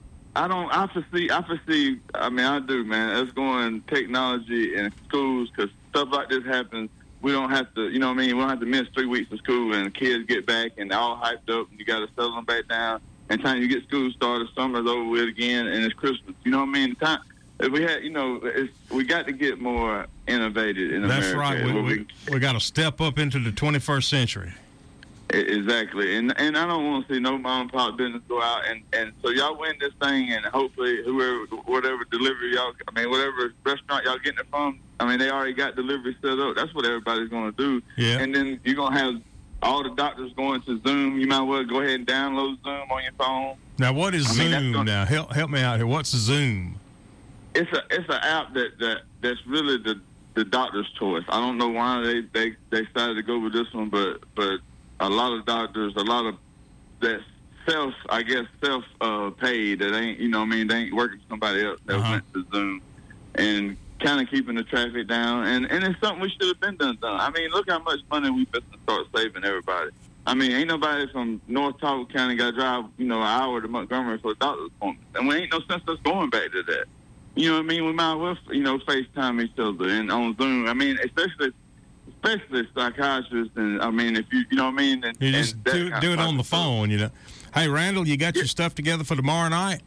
S7: I don't. I foresee. I foresee. I mean, I do, man. It's going technology in schools because stuff like this happens. We don't have to. You know what I mean? We don't have to miss three weeks of school and kids get back and they're all hyped up and you got to settle them back down. And time you get school started, summer's over with again, and it's Christmas. You know what I mean? The time if we had, you know, it's, we got to get more innovative in
S3: That's
S7: America.
S3: right. We,
S7: Where
S3: we, we got to step up into the twenty-first century.
S7: Exactly, and and I don't want to see no mom and pop business go out, and, and so y'all win this thing, and hopefully whoever, whatever delivery y'all, I mean, whatever restaurant y'all getting it from, I mean, they already got delivery set up. That's what everybody's going to do.
S3: Yeah.
S7: And then you're going to have all the doctors going to Zoom. You might well go ahead and download Zoom on your phone.
S3: Now, what is
S7: I mean, that's
S3: Zoom?
S7: gonna-
S3: Now, help help me out here. What's Zoom?
S7: It's a it's an app that, that that's really the the doctor's choice. I don't know why they, they, they decided to go with this one, but but a lot of doctors, a lot of that self, I guess, self uh, paid that ain't, you know what I mean, they ain't working for somebody else that
S3: Uh-huh.
S7: went to Zoom and kind of keeping the traffic down. And, and it's something we should have been done, done. I mean, look how much money we supposed to start saving everybody. I mean, ain't nobody from North Talbot County got to drive, you know, an hour to Montgomery for a doctor's appointment. And we ain't no sense us going back to that. You know what I mean? We might as well, you know, FaceTime each other and on Zoom. I mean, especially especially psychiatrists, and I mean, if you, you know what I mean? And,
S3: You just
S7: and that
S3: do,
S7: kind
S3: do
S7: of
S3: it on the
S7: stuff.
S3: phone, you know. Hey, Randall, you got your stuff together for tomorrow night?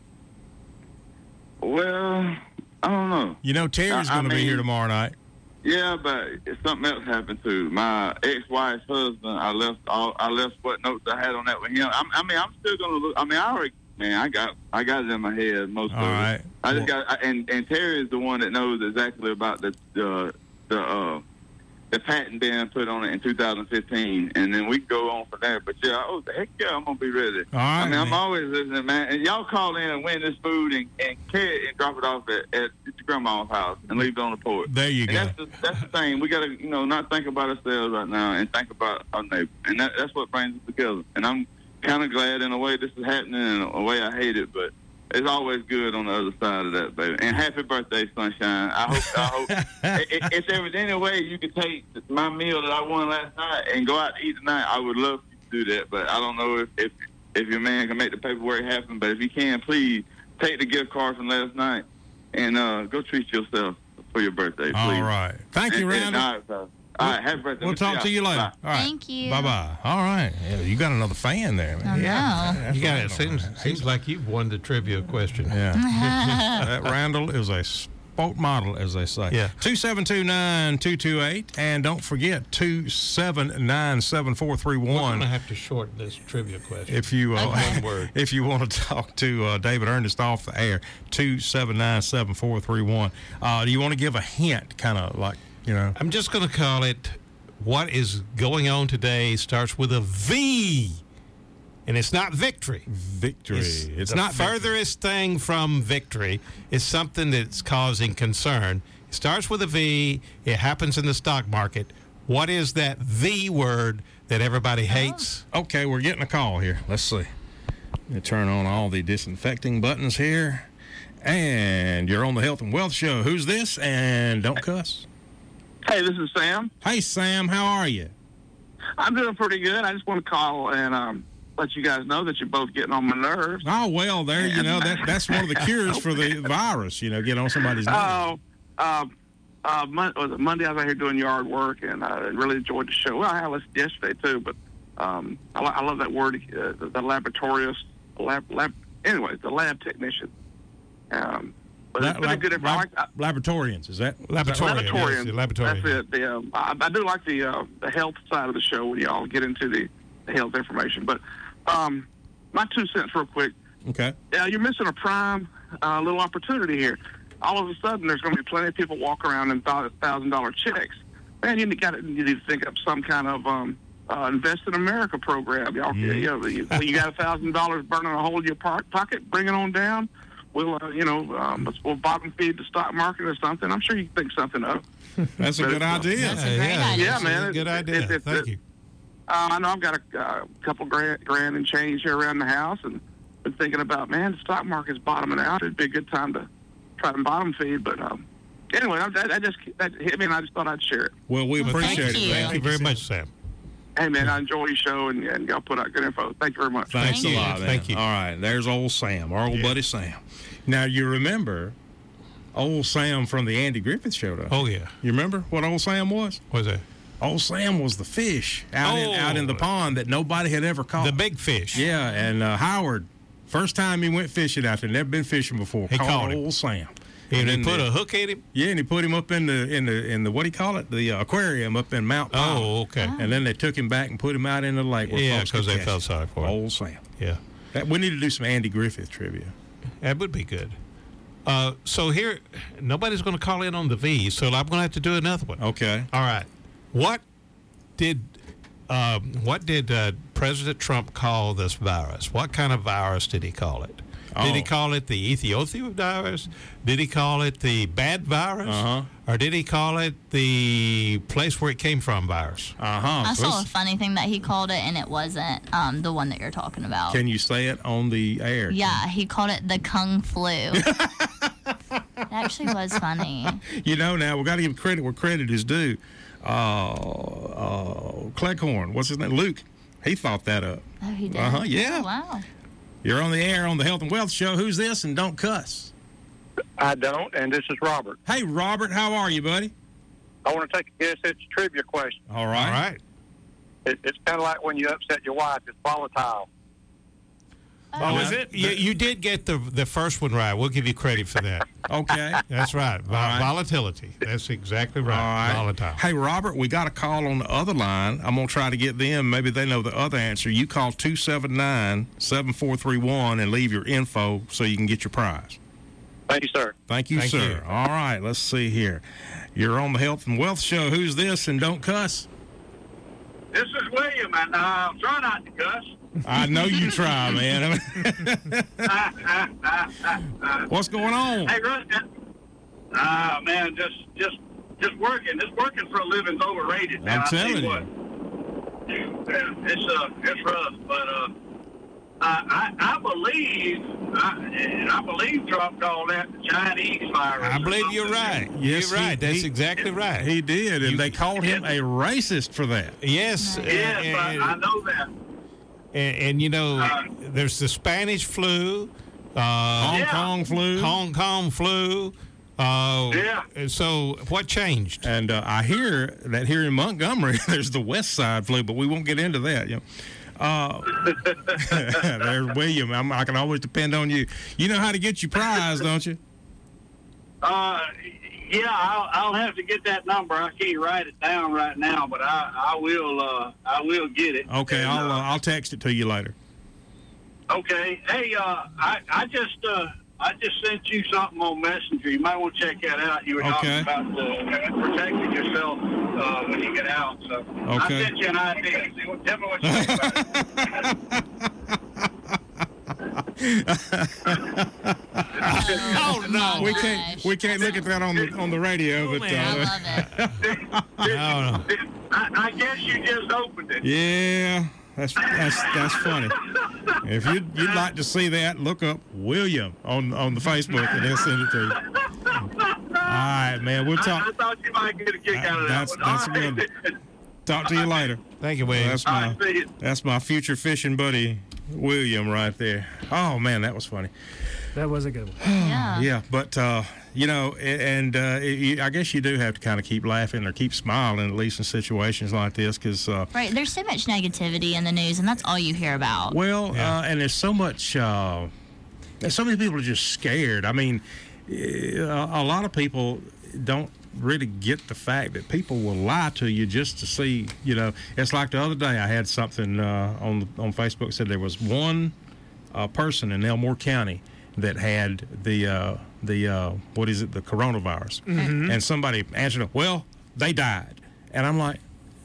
S7: Well, I don't know.
S3: You know Terry's
S7: I- I
S3: going to be
S7: mean-
S3: here tomorrow night.
S7: Yeah, but something else happened too. My ex-wife's husband, I left all, I left what notes I had on that with him. I'm, I mean, I'm still gonna look. I mean, I already, man, I got, I got it in my head most
S3: All
S7: of
S3: right.
S7: it. I just
S3: Well-
S7: got, I, and and Terry is the one that knows exactly about the the the uh, the patent Dan put on it in two thousand fifteen, and then we go on from there. But yeah, oh heck yeah, I'm gonna be ready.
S3: All right,
S7: I mean, I'm
S3: man.
S7: always listening, man. And y'all call in and win this food and, and carry it and drop it off at, at your grandma's house and leave it on the porch.
S3: There you
S7: And
S3: go.
S7: that's the, that's the thing. We got to, you know, not think about ourselves right now and think about our neighbor. And that, that's what brings us together. And I'm kind of glad in a way this is happening, in a way I hate it, but it's always good on the other side of that, baby. And happy birthday, Sunshine. I hope, I hope i- i- if there was any way you could take my meal that I won last night and go out to eat tonight, I would love for you to do that. But I don't know if, if, if your man can make the paperwork happen. But if you can, please take the gift card from last night and uh, go treat yourself for your birthday, please.
S3: All right. Thank you,
S7: And- and-
S3: Randall.
S7: all right, fellas. All right, happy birthday.
S3: We'll talk to you later.
S7: Bye.
S3: All right.
S4: Thank you.
S3: Bye-bye. All right. Yeah, you got another fan there, man.
S4: I know.
S3: That's
S5: You got
S3: right.
S5: it. Seems seems like you've won the trivia question.
S3: Yeah. That Randall is a sport model, as they say.
S5: Yeah.
S3: two seven two nine two two eight. And don't forget, two seven nine seven four three
S5: We're going
S3: one.
S5: to have to shorten this trivia question.
S3: If you uh,
S5: One word.
S3: if you want to talk to uh, David Ernest off the air, two seven nine seven four three one. Uh, do you want to give a hint, kind of like, you know?
S5: I'm just going to call it what is going on today starts with a V. And it's not victory.
S3: Victory.
S5: It's,
S3: It's
S5: the
S3: not victory.
S5: furthest thing from victory. It's something that's causing concern. It starts with a V. It happens in the stock market. What is that V word that everybody hates?
S3: Okay, we're getting a call here. Let's see. Let me turn on all the disinfecting buttons here. And you're on the Health and Wealth Show. Who's this? And don't cuss.
S8: Hey, this is Sam.
S3: Hey, Sam, how are you?
S8: I'm doing pretty good. I just want to call and um, let you guys know that you're both getting on my nerves.
S3: Oh, well, there, you know, that that's one of the cures for the virus, you know, get on somebody's nerves.
S8: Oh, uh, uh, Mon- was it Monday I was out here doing yard work, and I really enjoyed the show. Well, I listened yesterday, too, but um, I, lo- I love that word, uh, the, the laboratorious, lab, lab, anyway, the lab technician. Um, but it's
S3: La-
S8: been a
S3: lab-
S8: good
S3: lab-
S8: I,
S3: Laboratorians, is that?
S5: Laboratorian.
S8: Laboratorian.
S5: Yes, laboratorian.
S8: That's it. The, um, I, I do like the uh, the health side of the show when y'all get into the, the health information. But um, my two cents real quick.
S3: Okay.
S8: Yeah, you're missing a prime uh, little opportunity here. All of a sudden, there's going to be plenty of people walk around in thousand dollar checks. Man, you got to you need to think up some kind of um, uh, Invest in America program. Y'all,
S3: Mm-hmm.
S8: you know, you, you got a thousand dollars burning a hole in your po- pocket, bring it on down. We'll, uh, you know, um, we'll bottom feed the stock market or something. I'm sure you can think something up.
S3: That's a
S8: But
S3: good
S8: it's, uh,
S3: idea.
S4: That's a great idea.
S8: Yeah, man.
S5: Good
S8: It-
S5: idea.
S8: it- it-
S5: Thank
S8: it-
S5: you.
S8: Uh, I know I've got a uh, couple grand, grand and change here around the house, and been thinking about, man, the stock market's bottoming out. It'd be a good time to try and bottom feed. But um, anyway, that, that just that hit me, and I just thought I'd share it.
S3: Well, we
S4: Well,
S3: appreciate
S4: thank
S3: it,
S4: you.
S3: man.
S5: Thank you very much, Sam.
S8: Hey, man, I enjoy your show, and, and y'all put out good info. Thank you very much.
S3: Thanks
S4: Thank
S3: a
S4: you.
S3: lot, man.
S5: Thank you.
S3: All right, there's old Sam, our old buddy Sam. Now, you remember old Sam from the Andy Griffith Show, though?
S5: Oh, yeah.
S3: You remember what old Sam was?
S5: What's that?
S3: Old Sam was the fish out, in,
S5: Oh.
S3: out in the pond that nobody had ever caught.
S5: The big fish.
S3: Yeah, and uh, Howard, first time he went fishing out there, never been fishing before,
S5: He
S3: caught
S5: caught him.
S3: old Sam.
S5: And he
S3: then
S5: put
S3: the-
S5: a hook in him?
S3: Yeah, and he put him up in the in the in the what do you call it? The uh, aquarium up in Mount Pilot.
S5: Oh, okay.
S3: And then they took him back and put him out in the lake. Where
S5: Yeah,
S3: folks could
S5: because they
S3: catch
S5: felt
S3: him.
S5: sorry for him.
S3: Old Sam.
S5: Yeah.
S3: That, we need to do some Andy Griffith trivia.
S5: That would be good. Uh, so here, nobody's going to call in on the V, so I'm going to have to do another one.
S3: Okay.
S5: All right. What did um, what did uh, President Trump call this virus? What kind of virus did he call it? Did he
S3: Oh.
S5: call it the Ethiopia virus? Did he call it the bad virus?
S3: Uh-huh.
S5: Or did he call it the place where it came from virus?
S3: Uh huh.
S4: I saw a funny thing that he called it, and it wasn't um, the one that you're talking about.
S3: Can you say it on the air?
S4: Yeah, he called it the Kung Flu. It actually was funny.
S3: You know, now we got to give credit where credit is due. Uh, uh, Cleghorn, what's his name? Luke. He thought that up.
S4: Oh, he did?
S3: Uh-huh, yeah.
S4: Oh, wow.
S3: You're on the air on the Health and Wealth Show. Who's this? And don't cuss.
S9: I don't, and this is Robert.
S3: Hey, Robert, how are you, buddy?
S9: I want to take a guess. It's a trivia question.
S3: All right.
S5: All right.
S9: It, it's kind of like when you upset your wife. It's volatile.
S6: Oh, is it?
S5: You, you did get the the first one right. We'll give you credit for that.
S3: Okay.
S5: That's right. Vol-
S3: right.
S5: Volatility. That's exactly right.
S3: All right.
S5: Volatile.
S3: Hey, Robert, we got a call on the other line. I'm going to try to get them. Maybe they know the other answer. You call two seven nine, seven four three one and leave your info so you can get your prize.
S9: Thank you, sir.
S3: Thank you,
S5: Thank
S3: sir.
S5: you.
S3: All right, let's see here. You're on the Health and Wealth Show. Who's this? And don't cuss.
S8: This is William, and uh, try not to cuss.
S3: I know you try, man. What's going on?
S8: Hey, Rustin. Ah, man, just just just working. Just working for a living's overrated, man.
S3: I'm
S8: I'll tell
S3: telling you.
S8: what. Yeah, it's uh, it's rough, but uh, I I, I believe I, I believe Trump called that the Chinese virus.
S5: I
S8: or
S5: believe you're
S8: something.
S5: right.
S3: Yes,
S5: you're
S3: he-
S5: right. That's
S3: he-
S5: exactly right.
S3: He did, and
S5: You-
S3: they called him a racist for that.
S5: yes.
S8: Yes,
S5: and,
S8: I, I know that.
S5: and, and, you know,
S8: Uh,
S5: there's the Spanish flu, uh,
S3: Hong
S8: Yeah.
S3: Kong flu.
S5: Hong Kong flu. Uh,
S8: Yeah.
S5: and So what changed?
S3: And uh, I hear that here in Montgomery, there's the West Side flu, but we won't get into that. You know. Uh, there's William. I'm, I can always depend on you. You know how to get your prize, don't you?
S8: Uh, yeah, I'll, I'll have to get that number. I can't write it down right now, but I, I will. Uh, I will get it.
S3: Okay,
S8: And,
S3: I'll
S8: uh,
S3: uh, I'll text it to you later.
S8: Okay. Hey, uh, I I just uh, I just sent you something on Messenger. You might want to check that out. You were
S3: Okay.
S8: talking about uh, protecting yourself uh, when you get out. So
S3: Okay.
S8: I sent you an idea. See what- Tell me what you think about it.
S5: Oh, no.
S3: We can't we can't look at that on the on the radio, but
S4: I
S3: uh,
S4: love it.
S5: No, no.
S8: I, I guess you just opened it.
S3: yeah, that's that's that's funny. If you you'd like to see that, look up William on on the Facebook and they'll send it to you. All right, man. We'll
S8: I, I
S3: talk
S8: thought you might get a kick out of that
S3: That's-
S8: one.
S3: that's
S8: All right.
S3: good. talk to you later.
S5: Thank you,
S3: Well,
S5: William.
S3: that's
S8: All
S3: my
S8: right, see you.
S3: that's my future fishing buddy William right there. Oh man, that was funny.
S6: That was a good one.
S4: Yeah.
S3: Yeah, but uh, you know, a- and uh, it, you, I guess you do have to kind of keep laughing or keep smiling, at least in situations like this, because uh,
S4: Right. There's so much negativity in the news, and that's all you hear about.
S3: well,
S5: Yeah.
S3: uh, and there's so much. Uh, there's so many people are just scared. I mean, uh, a lot of people don't really get the fact that people will lie to you just to see. You know, it's like the other day I had something uh, on on Facebook that said there was one uh, person in Elmore County that had the uh, the uh, what is it, the coronavirus, and somebody answered, well, they died, and I'm like,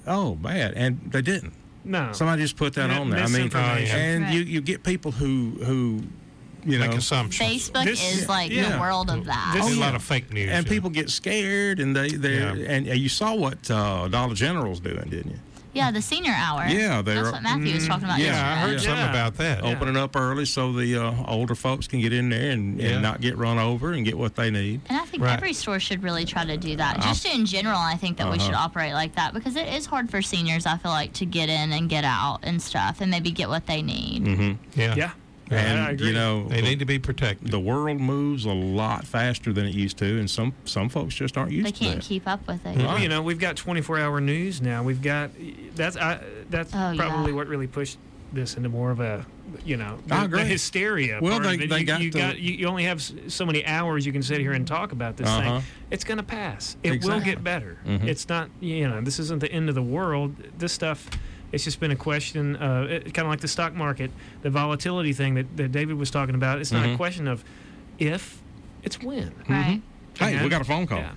S3: oh, bad, and they didn't.
S6: No.
S3: Somebody just put that
S6: Mi-
S3: on there. I mean,
S6: misinformation.
S3: and
S4: Right.
S3: you, you get people who who you
S5: Make
S3: know,
S5: assumptions.
S4: Facebook
S6: This-
S4: is like
S3: yeah.
S4: the world of that.
S6: This-
S5: There's
S6: Oh,
S5: a lot
S6: yeah.
S5: of fake news.
S3: and
S5: yeah.
S3: people get scared, and they they
S5: Yeah.
S3: and you saw what uh, Dollar General's doing, didn't you?
S4: yeah, the senior hour.
S3: Yeah, they're-
S4: That's what Matthew was talking about.
S5: Yeah, I
S4: yesterday.
S5: heard
S3: Yeah.
S5: something
S6: Yeah.
S5: about that.
S6: Yeah.
S3: Opening up early so the uh, older folks can get in there and,
S5: Yeah.
S3: and not get run over and get what they need.
S4: And I think
S5: Right.
S4: every store should really try to do that. Just in general, I think that we should
S3: Uh-huh.
S4: operate like that because it is hard for seniors, I feel like, to get in and get out and stuff and maybe get what they need.
S3: Mm-hmm.
S5: Yeah.
S6: Yeah.
S3: And
S6: I agree.
S3: you know,
S5: They
S3: the,
S5: need to be protected.
S3: the world moves a lot faster than it used to, and some some folks just aren't used
S4: They
S3: to
S4: can't
S3: that.
S4: keep up with it.
S6: Well, you know, we've got twenty-four hour news now. We've got that's I, that's
S4: Oh,
S6: probably
S4: yeah.
S6: what really pushed this into more of a, you know, the,
S3: I agree.
S6: the hysteria.
S3: Well,
S6: part
S3: they-
S6: of it.
S3: they
S6: you,
S3: got
S6: you
S3: to-
S6: got you, you only have s- so many hours you can sit here and talk about this
S3: Uh-huh.
S6: thing. It's going to pass. It will
S3: Exactly.
S6: get better.
S3: Mhm.
S6: It's not, you know, this isn't the end of the world. This stuff. It's just been a question, uh, it, kind of like the stock market, the volatility thing that, that David was talking about. It's not
S3: Mhm.
S6: a question of if, it's when.
S4: Right.
S3: Hey,
S6: And
S3: we
S6: that-
S3: got a phone call.
S6: Yeah.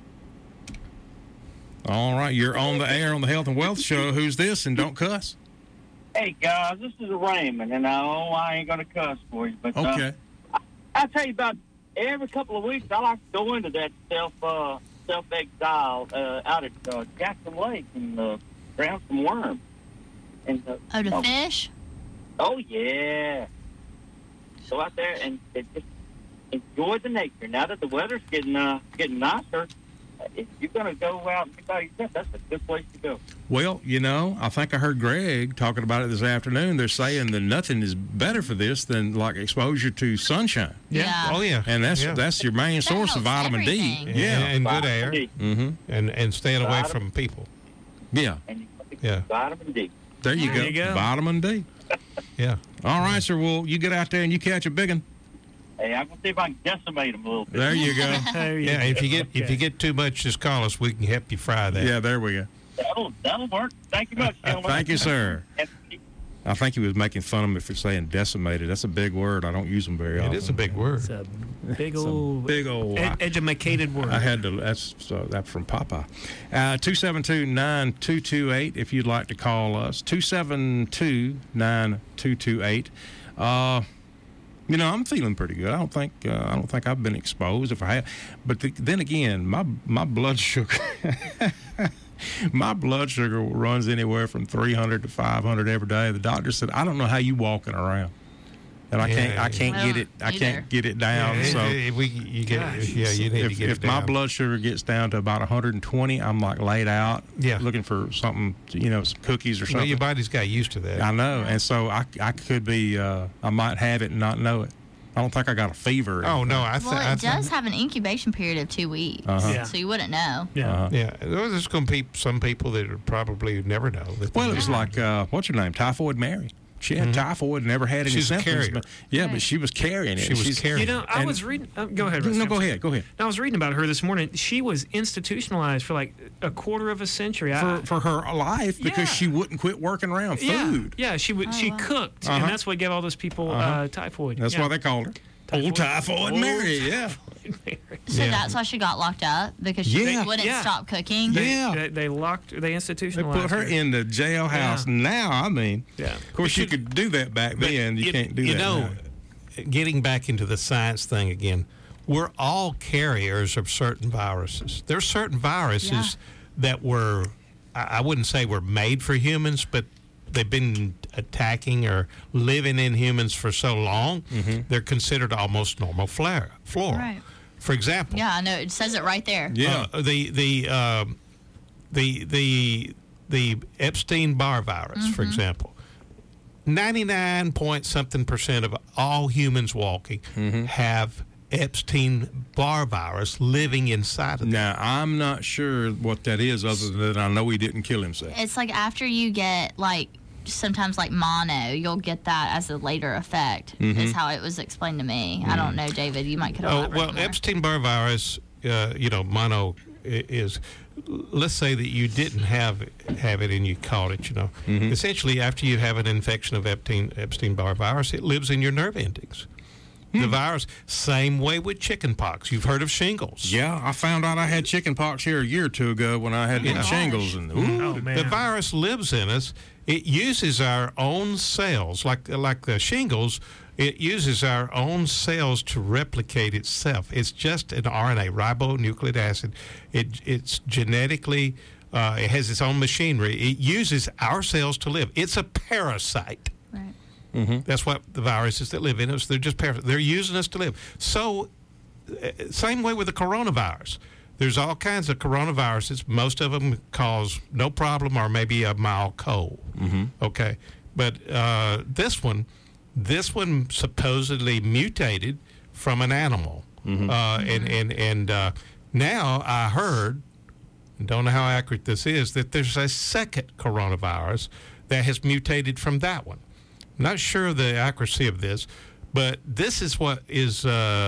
S3: All right, you're on the air on the Health and Wealth Show. Who's this? And don't cuss.
S9: Hey guys, this is Raymond, and I know I ain't gonna cuss for you, but uh,
S3: Okay.
S9: I tell you about every couple of weeks I like to go into that self uh, self exile uh, out at uh, Jackson Lake and uh, ground some worms. And uh,
S4: Oh, to
S9: oh,
S4: fish?
S9: oh yeah, go out there and, and just enjoy the nature. Now that the weather's getting uh, getting nicer, uh, if you're gonna go out and be by yourself, that's a good place to go.
S3: Well, you know, I think I heard Greg talking about it this afternoon. They're saying that nothing is better for this than like exposure to sunshine,
S4: Yeah.
S5: Oh yeah.
S3: and that's
S5: yeah.
S3: that's your main source of
S4: helps
S3: vitamin D.
S4: everything.
S3: Yeah.
S5: and good air,
S9: Vitamin D.
S3: Mm-hmm.
S5: and and staying away
S9: Vitamin-
S5: from people.
S3: Yeah.
S9: And you get
S5: Yeah.
S9: vitamin D.
S3: There you,
S6: There
S3: go.
S6: you go.
S3: Vitamin D.
S5: Yeah.
S3: All right, sir. Well, you get out there and you catch a big one.
S9: Hey, I'm gonna see if I can decimate them a little bit.
S3: There you go.
S6: There you
S5: Yeah.
S6: go.
S5: If you get if
S6: Okay.
S5: you get too much, just call us. We can help you fry that.
S3: Yeah, there we go.
S9: That'll, that'll work. Thank you much, gentlemen.
S3: Thank you, sir.
S9: And-
S3: I think he was making fun of me for saying decimated. That's a big word. I don't use them very
S5: It
S3: often.
S5: is a big word.
S6: It's a big
S3: It's a
S6: old,
S3: big old.
S6: ed- edumacated word.
S3: I had to. That's so that from Popeye. Uh, two seven two nine two two eight. If you'd like to call us, two seven two nine two two eight. Uh, you know, I'm feeling pretty good. I don't think uh, I don't think I've been exposed. If I have, but the, then again, my my blood sugar. My blood sugar runs anywhere from three hundred to five hundred every day. The doctor said, "I don't know how you walking around," and I
S5: Yeah,
S3: can't. I
S5: yeah.
S3: can't
S4: Well,
S3: get it. I
S4: neither.
S3: can't get it down.
S5: Yeah,
S3: so
S5: if we you get
S6: Gosh.
S5: yeah you need to
S3: if,
S5: get
S3: if
S5: it
S3: my
S5: down.
S3: blood sugar gets down to about one hundred twenty, I'm like laid out,
S5: Yeah.
S3: looking for something, you know, some cookies or
S5: Well,
S3: something.
S5: your body's got used to that.
S3: I know, and so I, I could be, uh, I might have it and not know it. I don't think I got a fever. or
S5: Oh
S3: anything.
S5: no, I think
S4: Well,
S5: I
S4: it does
S5: think,
S4: have an incubation period of two weeks.
S3: Uh-huh.
S6: Yeah.
S4: So you wouldn't know.
S6: yeah.
S3: Uh-huh.
S5: yeah. There's going to be some people that are probably never know. That
S3: Well,
S5: they-
S3: it was like, uh, what's her name? Typhoid Mary. She had typhoid, never had any
S5: She's a
S3: symptoms.
S5: carrier.
S3: But, yeah, but
S4: Right.
S3: she was carrying it.
S5: She was
S3: She's-
S5: carrying
S6: You know, I
S3: And-
S6: was reading. Uh, go ahead.
S3: No,
S6: Rusty.
S3: go ahead. Go ahead.
S6: I was reading about her this morning. She was institutionalized for like a quarter of a century. I-
S3: For, for her life because
S6: Yeah.
S3: she wouldn't quit working around
S6: yeah,
S3: food.
S6: yeah. She would.
S4: Oh,
S6: she
S4: wow.
S6: cooked,
S3: Uh-huh.
S6: and that's what gave all those people
S3: Uh-huh.
S6: uh, typhoid.
S3: That's
S6: yeah.
S3: why they called her. Old Typhoid
S6: Old
S3: Mary, yeah.
S4: So
S5: Yeah.
S4: that's why she got locked up because she
S3: Yeah.
S4: wouldn't
S6: Yeah.
S4: stop cooking.
S6: They,
S3: Yeah.
S6: they, they locked. They
S3: They
S6: institutionalized
S3: put her in the jailhouse
S6: Yeah.
S3: now. I mean,
S6: Yeah.
S3: of course, you could do that back
S5: But
S3: then. You, can't do
S5: you
S3: that
S5: know,
S3: now.
S5: getting back into the science thing again, we're all carriers of certain viruses. There's certain viruses
S4: Yeah.
S5: that were, I I wouldn't say were made for humans, but they've been attacking or living in humans for so long,
S3: Mm-hmm.
S5: they're considered almost normal flora, flora.
S4: Right.
S5: For example,
S4: Yeah, I know. It says it right there.
S3: Yeah.
S5: uh, the the um, the the the Epstein Barr virus, for example, ninety-nine point something percent of all humans walking have Epstein Barr virus living inside of them.
S3: Now, I'm not sure what that is, other than I know he didn't kill himself.
S4: It's like after you get like sometimes like mono, you'll get that as a later effect. Is how it was explained to me. I don't know, David. You might could
S5: Oh
S4: elaborate
S5: well,
S4: more.
S5: Epstein Barr virus, uh, you know, mono i- is. Let's say that you didn't have have it and you caught it. You know, essentially after you have an infection of Epstein Epstein Barr virus, it lives in your nerve endings. the virus. Same way with chickenpox. You've heard of shingles.
S3: Yeah, I found out I had chickenpox here a year or two ago when I had
S5: Yeah.
S3: the shingles. And ooh,
S6: Oh, man.
S5: The virus lives in us. It uses our own cells, like like the shingles. It uses our own cells to replicate itself. It's just an R N A, ribonucleic acid. It it's genetically. Uh, it has its own machinery. It uses our cells to live. It's a parasite.
S4: Right.
S3: Mm-hmm.
S5: That's what the viruses that live in us. They're just parasites. They're using us to live. So, uh, same way with the coronavirus. There's all kinds of coronaviruses. Most of them cause no problem or maybe a mild cold.
S3: Mm-hmm.
S5: Okay, but uh, this one, this one supposedly mutated from an animal,
S3: Mm-hmm.
S5: uh, and and and uh, now I heard, don't know how accurate this is, that there's a second coronavirus that has mutated from that one. I'm not sure of the accuracy of this, but this is what is,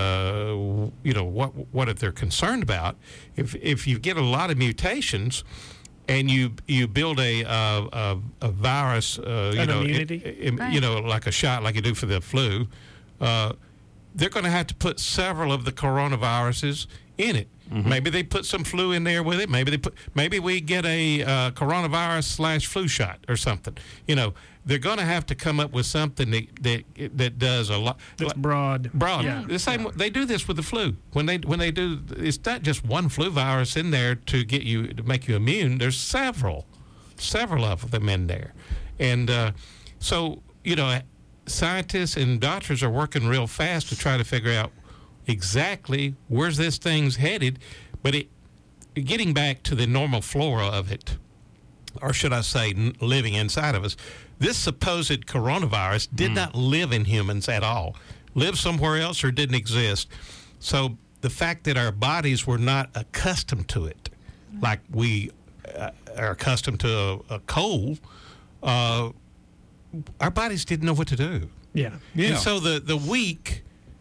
S5: uh, you know, what what they're concerned about. If if you get a lot of mutations, and you you build a uh, a, a virus, uh, you
S6: An
S5: know,
S6: immunity?
S5: i- i-
S4: Right.
S5: you know, like a shot, like you do for the flu, uh, they're going to have to put several of the coronaviruses in it. Maybe they put some flu in there with it. Maybe they put. Maybe we get a uh, coronavirus slash flu shot or something. You know, they're going to have to come up with something that that, that does a lot.
S6: That's broad.
S5: Broad.
S6: Yeah.
S5: The same. They do this with the flu. When they when they do, it's not just one flu virus in there to get you to make you immune. There's several, several of them in there, and uh, so you know, scientists and doctors are working real fast to try to figure out exactly where's this thing's headed. But it, getting back to the normal flora of it, or should I say, n- living inside of us, this supposed coronavirus did not live in humans at all. Lived somewhere else or didn't exist. So the fact that our bodies were not accustomed to it, like we uh, are accustomed to a, a cold, uh, our bodies didn't know what to do.
S6: Yeah.
S3: Yeah.
S5: And so the, the weak,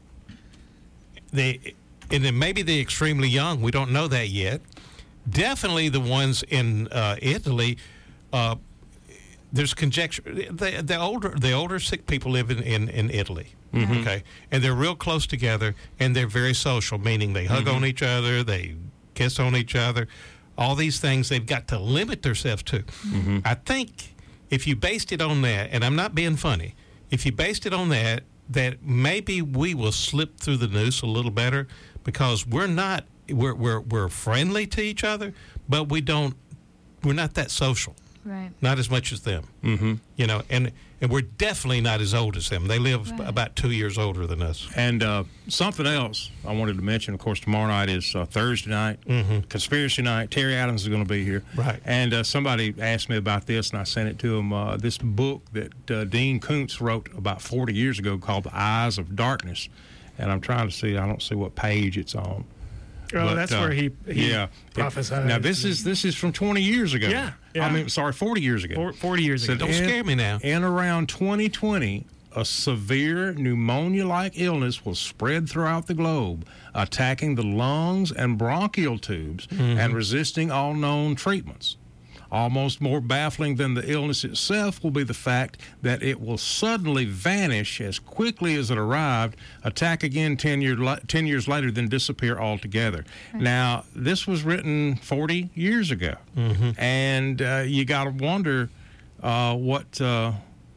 S5: the, and then maybe the extremely young, we don't know that yet. Definitely the ones in uh, Italy, uh, there's conjecture. The, the older the older sick people live in, in, in Italy, okay? And they're real close together, and they're very social, meaning they hug on each other, they kiss on each other. All these things they've got to limit themselves to. I think if you based it on that, and I'm not being funny, if you based it on that, that maybe we will slip through the noose a little better, because we're not we're we're we're friendly to each other, but we don't we're not that social,
S4: Right.
S5: not as much as them.
S3: Mm-hmm.
S5: You know, and and we're definitely not as old as them. They live
S4: Right.
S5: about two years older than us.
S3: And uh, something else I wanted to mention, of course, tomorrow night is uh, Thursday night, Conspiracy Night. Terry Adams is going to be here.
S5: Right.
S3: And uh, somebody asked me about this, and I sent it to him. Uh, this book that uh, Dean Koontz wrote about forty years ago called The Eyes of Darkness. And I'm trying to see, I don't see what page it's on.
S6: Oh,
S3: But,
S6: that's
S3: uh,
S6: where he, he
S3: yeah.
S6: prophesied.
S3: Now, this is this is from twenty years ago.
S6: Yeah, yeah.
S3: I mean, sorry, forty years ago.
S6: Four- forty years ago.
S3: Said,
S5: Don't
S3: in-
S5: scare me now.
S3: In around twenty twenty, a severe pneumonia-like illness will spread throughout the globe, attacking the lungs and bronchial tubes and resisting all known treatments. Almost more baffling than the illness itself will be the fact that it will suddenly vanish as quickly as it arrived, attack again ten, year, li- ten years later, then disappear altogether. Now, this was written forty years ago, and uh, you got to wonder uh, what uh,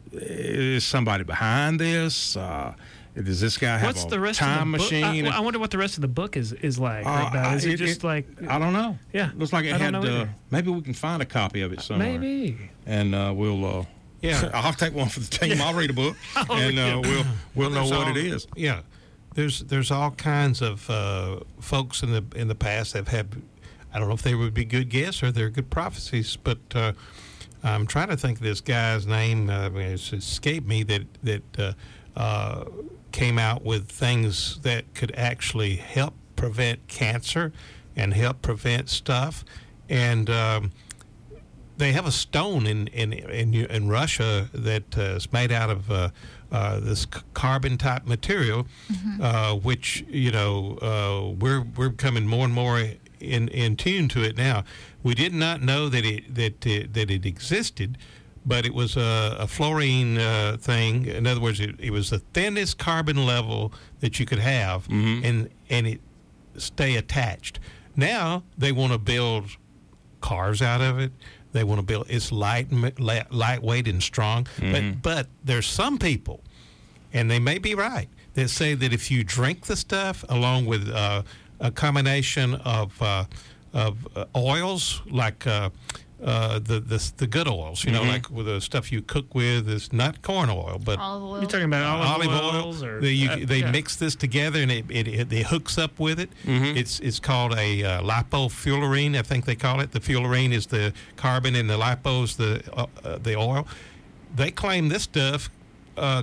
S3: is somebody behind this? Uh, does this guy have
S6: What's
S3: a
S6: the rest
S3: time
S6: of the book?
S3: machine?
S6: I, I wonder what the rest of the book is is like.
S3: Uh,
S6: about. Is
S3: I-
S6: it, just like
S3: I don't know.
S6: Yeah.
S3: Looks like it
S6: I don't
S3: had.
S6: know
S3: Uh,
S6: either.
S3: maybe we can find a copy of it somewhere.
S6: maybe?
S3: And uh, we'll. Uh,
S5: Yeah.
S3: I'll take one for the team. I'll read a book, and uh, we'll we'll know
S5: There's
S3: what
S5: all-
S3: it is.
S5: Yeah, there's there's all kinds of uh, folks in the in the past that have had. I don't know if they would be good guesses or they're good prophecies, but uh, I'm trying to think of this guy's name. Uh, I mean, it's escaped me that that uh, uh, came out with things that could actually help prevent cancer and help prevent stuff, and. Um, They have a stone in in in, in Russia that uh, is made out of uh, uh, this c- carbon type material, uh, which you know uh, we're we're becoming more and more in in tune to it now. We did not know that it that it, that it existed, but it was a, a fluorine uh, thing. In other words, it, it was the thinnest carbon level that you could have,
S3: Mm-hmm.
S5: and and it stay attached. Now they want to build cars out of it. They want to build. It's light, light lightweight, and strong.
S3: Mm-hmm.
S5: But but there's some people, and they may be right, that say that if you drink the stuff along with uh, a combination of uh, of uh, oils like. Uh, Uh, the, the the good oils, you know,
S3: Mm-hmm.
S5: like with the stuff you cook with, is not corn oil, but
S4: Olive oil.
S6: You're talking about olive,
S5: olive oil.
S6: oils or
S5: They, you,
S6: uh,
S5: they
S6: yeah.
S5: mix this together and it, it, it, it hooks up with it.
S3: Mm-hmm.
S5: It's it's called a uh, lipofullerene, I think they call it. The fullerene is the carbon and the lipo is the uh, uh, the oil. They claim this stuff uh,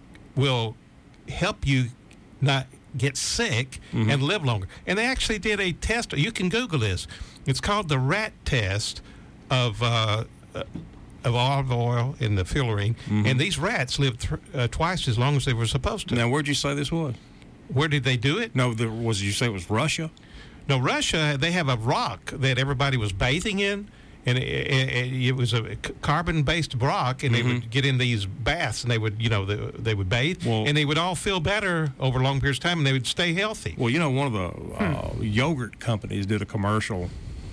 S5: will help you not get sick
S3: Mm-hmm.
S5: and live longer. And they actually did a test. You can Google this. It's called the rat test of uh, uh, of olive oil and the fullerene.
S3: Mm-hmm.
S5: And these rats lived th- uh, twice as long as they were supposed to.
S3: Now, where'd you say this was?
S5: Where did they do it?
S3: No, there was. You say it was Russia?
S5: No, Russia, they have a rock that everybody was bathing in. And it, it, it was a c- carbon-based rock, and they would get in these baths, and they would, you know, they, they would bathe,
S3: Well-
S5: and they would all feel better over long periods of time, and they would stay healthy.
S3: Well, you know, one of the uh, yogurt companies did a commercial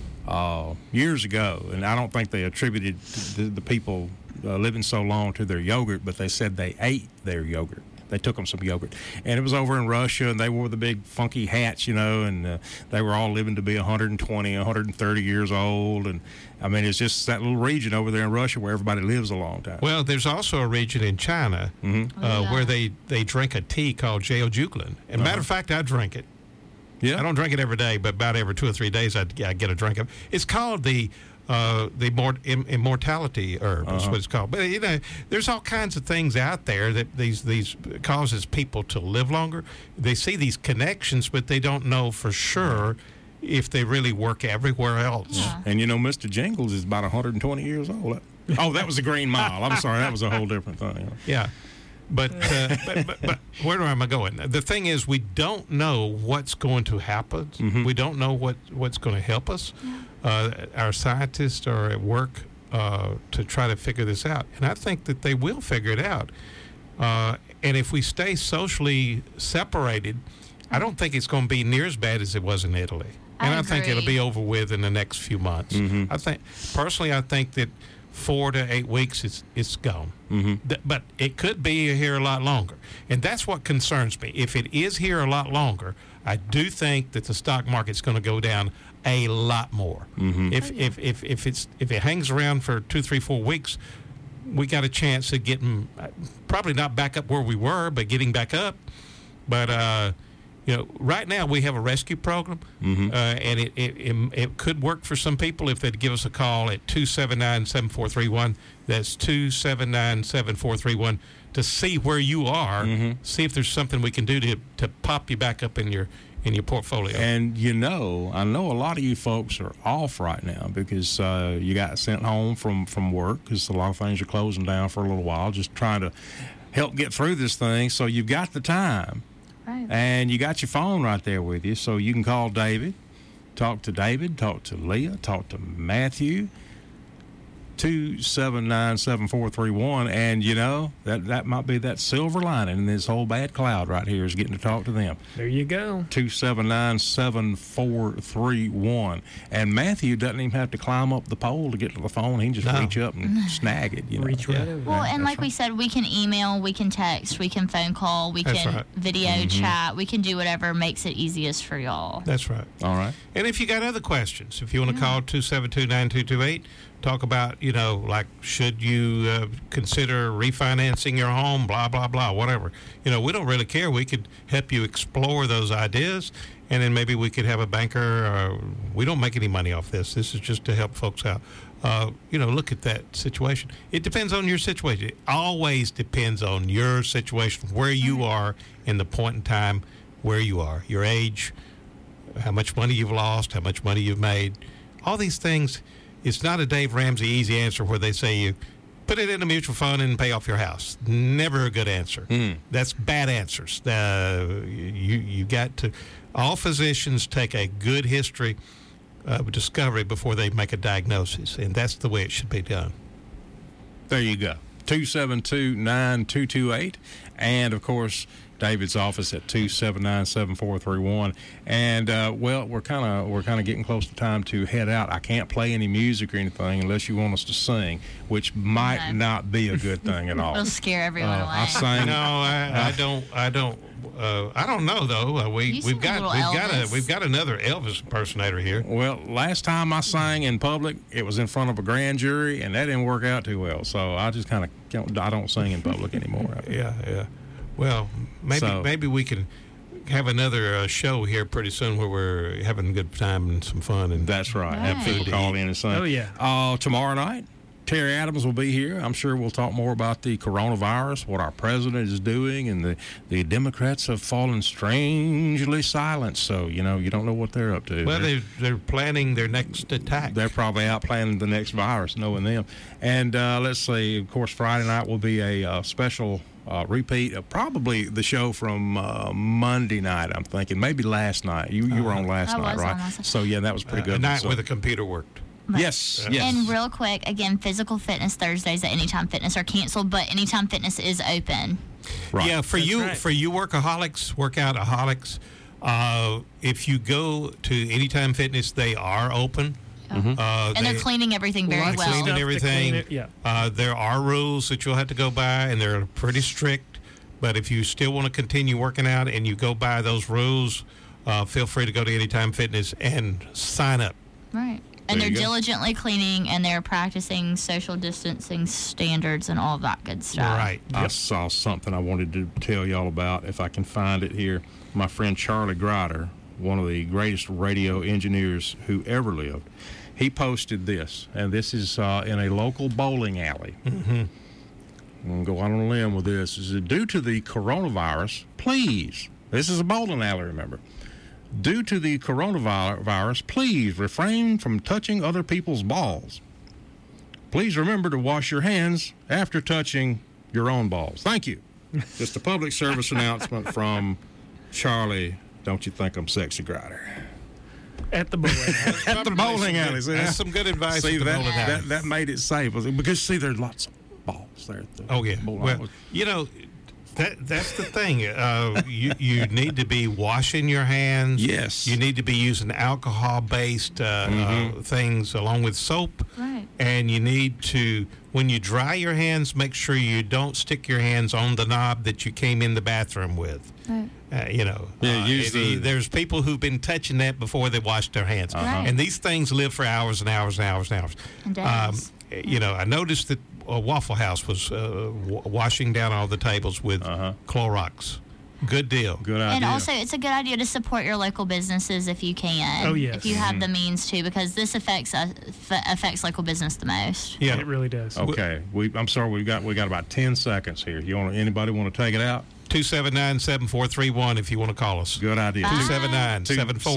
S3: uh, years ago, and I don't think they attributed the, the people uh, living so long to their yogurt, but they said they ate their yogurt. They took them some yogurt, and it was over in Russia, and they wore the big funky hats, you know, and uh, they were all living to be one hundred twenty, one hundred thirty years old, and I mean, it's just that little region over there in Russia where everybody lives a long time.
S5: Well, there's also a region in China uh,
S4: Oh, yeah.
S5: where they, they drink a tea called Jeojuglin. And matter of fact, I drink it.
S3: yeah,
S5: I don't drink it every day, but about every two or three days I, I get a drink of it. It's called the uh, the mort- im- immortality herb. Is what it's called. But you know, there's all kinds of things out there that these these causes people to live longer. They see these connections, but they don't know for sure if they really work everywhere else.
S4: Yeah.
S3: And you know, Mister Jingles is about one hundred twenty years old. Oh, that was the Green Mile. I'm sorry, that was a whole different thing.
S5: Yeah. But, uh, but, but but where am I going? The thing is, we don't know what's going to happen. We don't know what, what's going to help us. Uh, our scientists are at work uh, to try to figure this out, and I think that they will figure it out. Uh, and if we stay socially separated, I don't think it's going to be near as bad as it was in Italy.
S4: I
S5: And I, think it'll
S4: agree.
S5: be over with in the next few months. I think personally, I think that four to eight weeks, it's it's gone. Mm-hmm. Th- but it could be here a lot longer, and that's what concerns me. If it is here a lot longer, I do think that the stock market's going to go down a lot more. Mm-hmm. If, if if if it's if it hangs around for two, three, four weeks, we got a chance of getting uh, probably not back up where we were, but getting back up. But uh, you know, right now we have a rescue program, uh, and it, it it it could work for some people if they'd give us a call at two seven nine, seven four three one. That's two seven nine, seven four three one to see where you are, see if there's something we can do to to pop you back up in your in your portfolio.
S3: And you know, I know a lot of you folks are off right now because uh, you got sent home from, from work because a lot of things are closing down for a little while, just trying to help get through this thing. So you've got the time.
S4: Right.
S3: And you got your phone right there with you, so you can call David, talk to David, talk to Leah, talk to Matthew, two seven nine, seven four three one. And, you know, that, that might be that silver lining in this whole bad cloud right here is getting to talk to them.
S6: There you go.
S3: two seven nine, seven four three one. And Matthew doesn't even have to climb up the pole to get to the phone. He can just
S5: No.
S3: reach up and snag it. You know?
S6: Reach right over.
S4: Well, and
S3: that's
S4: like we said, we can email, we can text, we can phone call, we
S5: That's
S4: can
S5: right.
S4: video chat, we can do whatever makes it easiest for y'all.
S5: That's right.
S3: All right.
S5: And if you got other questions, if you want to call two seven two, nine two two eight, talk about, you know, like, should you uh, consider refinancing your home, blah, blah, blah, whatever. You know, we don't really care. We could help you explore those ideas, and then maybe we could have a banker. Uh, we don't make any money off this. This is just to help folks out. Uh, you know, look at that situation. It depends on your situation. It always depends on your situation, where you are in the point in time where you are, your age, how much money you've lost, how much money you've made. All these things, it's not a Dave Ramsey easy answer where they say you put it in a mutual fund and pay off your house. Never a good answer. That's bad answers. Uh, you, you got to, all physicians take a good history of discovery before they make a diagnosis, and that's the way it should be done.
S3: There you go. two seven two, nine two two eight. And, of course, David's office at two seven nine, seven four three one. And, uh, well, we're kind of we're kind of getting close to time to head out. I can't play any music or anything unless you want us to sing, which might
S4: No.
S3: not be a good thing at all.
S4: It'll scare everyone
S3: Uh,
S4: away.
S3: I sang.
S5: No, I, I don't. I don't. Uh, I don't know though. Uh, we
S4: You
S5: we've
S4: sing a
S5: got
S4: little
S5: we've got a
S4: Elvis.
S5: we've got another Elvis impersonator here.
S3: Well, last time I sang in public, it was in front of a grand jury, and that didn't work out too well. So I just kind of I don't sing in public anymore.
S5: Yeah, yeah. Well, maybe
S3: So-
S5: maybe we can have another uh, show here pretty soon where we're having a good time and some fun. And
S3: That's right. Have
S4: Right.
S3: people call in and sing.
S6: Oh, yeah.
S3: Uh, tomorrow night, Terry Adams will be here. I'm sure we'll talk more about the coronavirus, what our president is doing, and the, the Democrats have fallen strangely silent. So, you know, you don't know what they're up to.
S5: well,
S3: They're-
S5: they they're planning their next attack.
S3: They're probably out planning the next virus, knowing them. And uh, let's see, of course, Friday night will be a uh, special uh, repeat of probably the show from uh, Monday night, I'm thinking. Maybe last night. You you were on last
S4: I
S3: night,
S4: was
S3: right?
S4: on last night.
S3: So, yeah, that was pretty
S5: Uh,
S3: good.
S5: a night
S3: So-
S5: where the computer worked.
S3: yes, yes.
S4: And real quick, again, physical fitness Thursdays at Anytime Fitness are canceled, but Anytime Fitness is open.
S3: Right.
S5: Yeah, for
S6: That's
S5: you
S6: right.
S5: for you workaholics, workoutaholics, uh, if you go to Anytime Fitness, they are open.
S3: Mm-hmm.
S5: Uh,
S4: And
S5: they-
S4: they're cleaning everything very
S6: Lots of
S4: well.
S6: stuff
S5: cleaning
S6: to
S5: everything.
S6: clean it, yeah.
S5: Uh, there are rules that you'll have to go by, and they're pretty strict. But if you still want to continue working out and you go by those rules, uh, feel free to go to Anytime Fitness and sign up.
S4: Right. And
S3: There
S4: they're
S3: you go.
S4: diligently cleaning and they're practicing social distancing standards and all of that good stuff.
S5: Right.
S3: I saw something I wanted to tell y'all about, if I can find it here. My friend Charlie Grider, one of the greatest radio engineers who ever lived, he posted this, and this is uh, in a local bowling alley. Mm-hmm. I'm going to go out on a limb with this. Is that due to the coronavirus, please, this is a bowling alley, remember. Due to the coronavirus, please refrain from touching other people's balls. Please remember to wash your hands after touching your own balls. Thank you. Just a public service announcement from Charlie. Don't you think I'm sexy, Grider?
S6: At the bowling alley.
S3: At the bowling alley. See,
S5: That's some good advice
S3: See,
S5: at the
S3: that,
S5: bowling alley.
S3: that, that made it safe. Because, see, there's lots of balls there. At the
S5: Oh yeah.
S3: bowling
S5: Well,
S3: alley.
S5: you know, that that's the thing. Uh, you you need to be washing your hands.
S3: Yes.
S5: You need to be using alcohol-based uh,
S3: Mm-hmm.
S5: uh, things along with soap.
S4: Right.
S5: And you need to, when you dry your hands, make sure you don't stick your hands on the knob that you came in the bathroom with.
S4: Right.
S5: Uh, you know,
S3: Yeah,
S5: uh,
S3: use
S5: it-
S3: the-
S5: there's people who've been touching that before they washed their hands,
S4: Right.
S5: and these things live for hours and hours and hours and hours.
S4: And
S5: Um,
S4: days.
S5: you know, I noticed that uh, Waffle House was uh, w- washing down all the tables with
S3: Uh-huh.
S5: Clorox. Good deal.
S3: Good idea.
S4: And also, it's a good idea to support your local businesses if you can.
S6: Oh, yes.
S4: If you have the
S3: Mm-hmm.
S4: means to, because this affects uh, f- affects local business the most.
S5: Yeah.
S6: It really does.
S3: Okay. We, I'm sorry. We've got we got about ten seconds here. You want anybody want to take it out?
S5: two seven nine, seven four three one if you want to call us.
S3: Good idea.
S4: Bye.
S5: two seven nine, seven four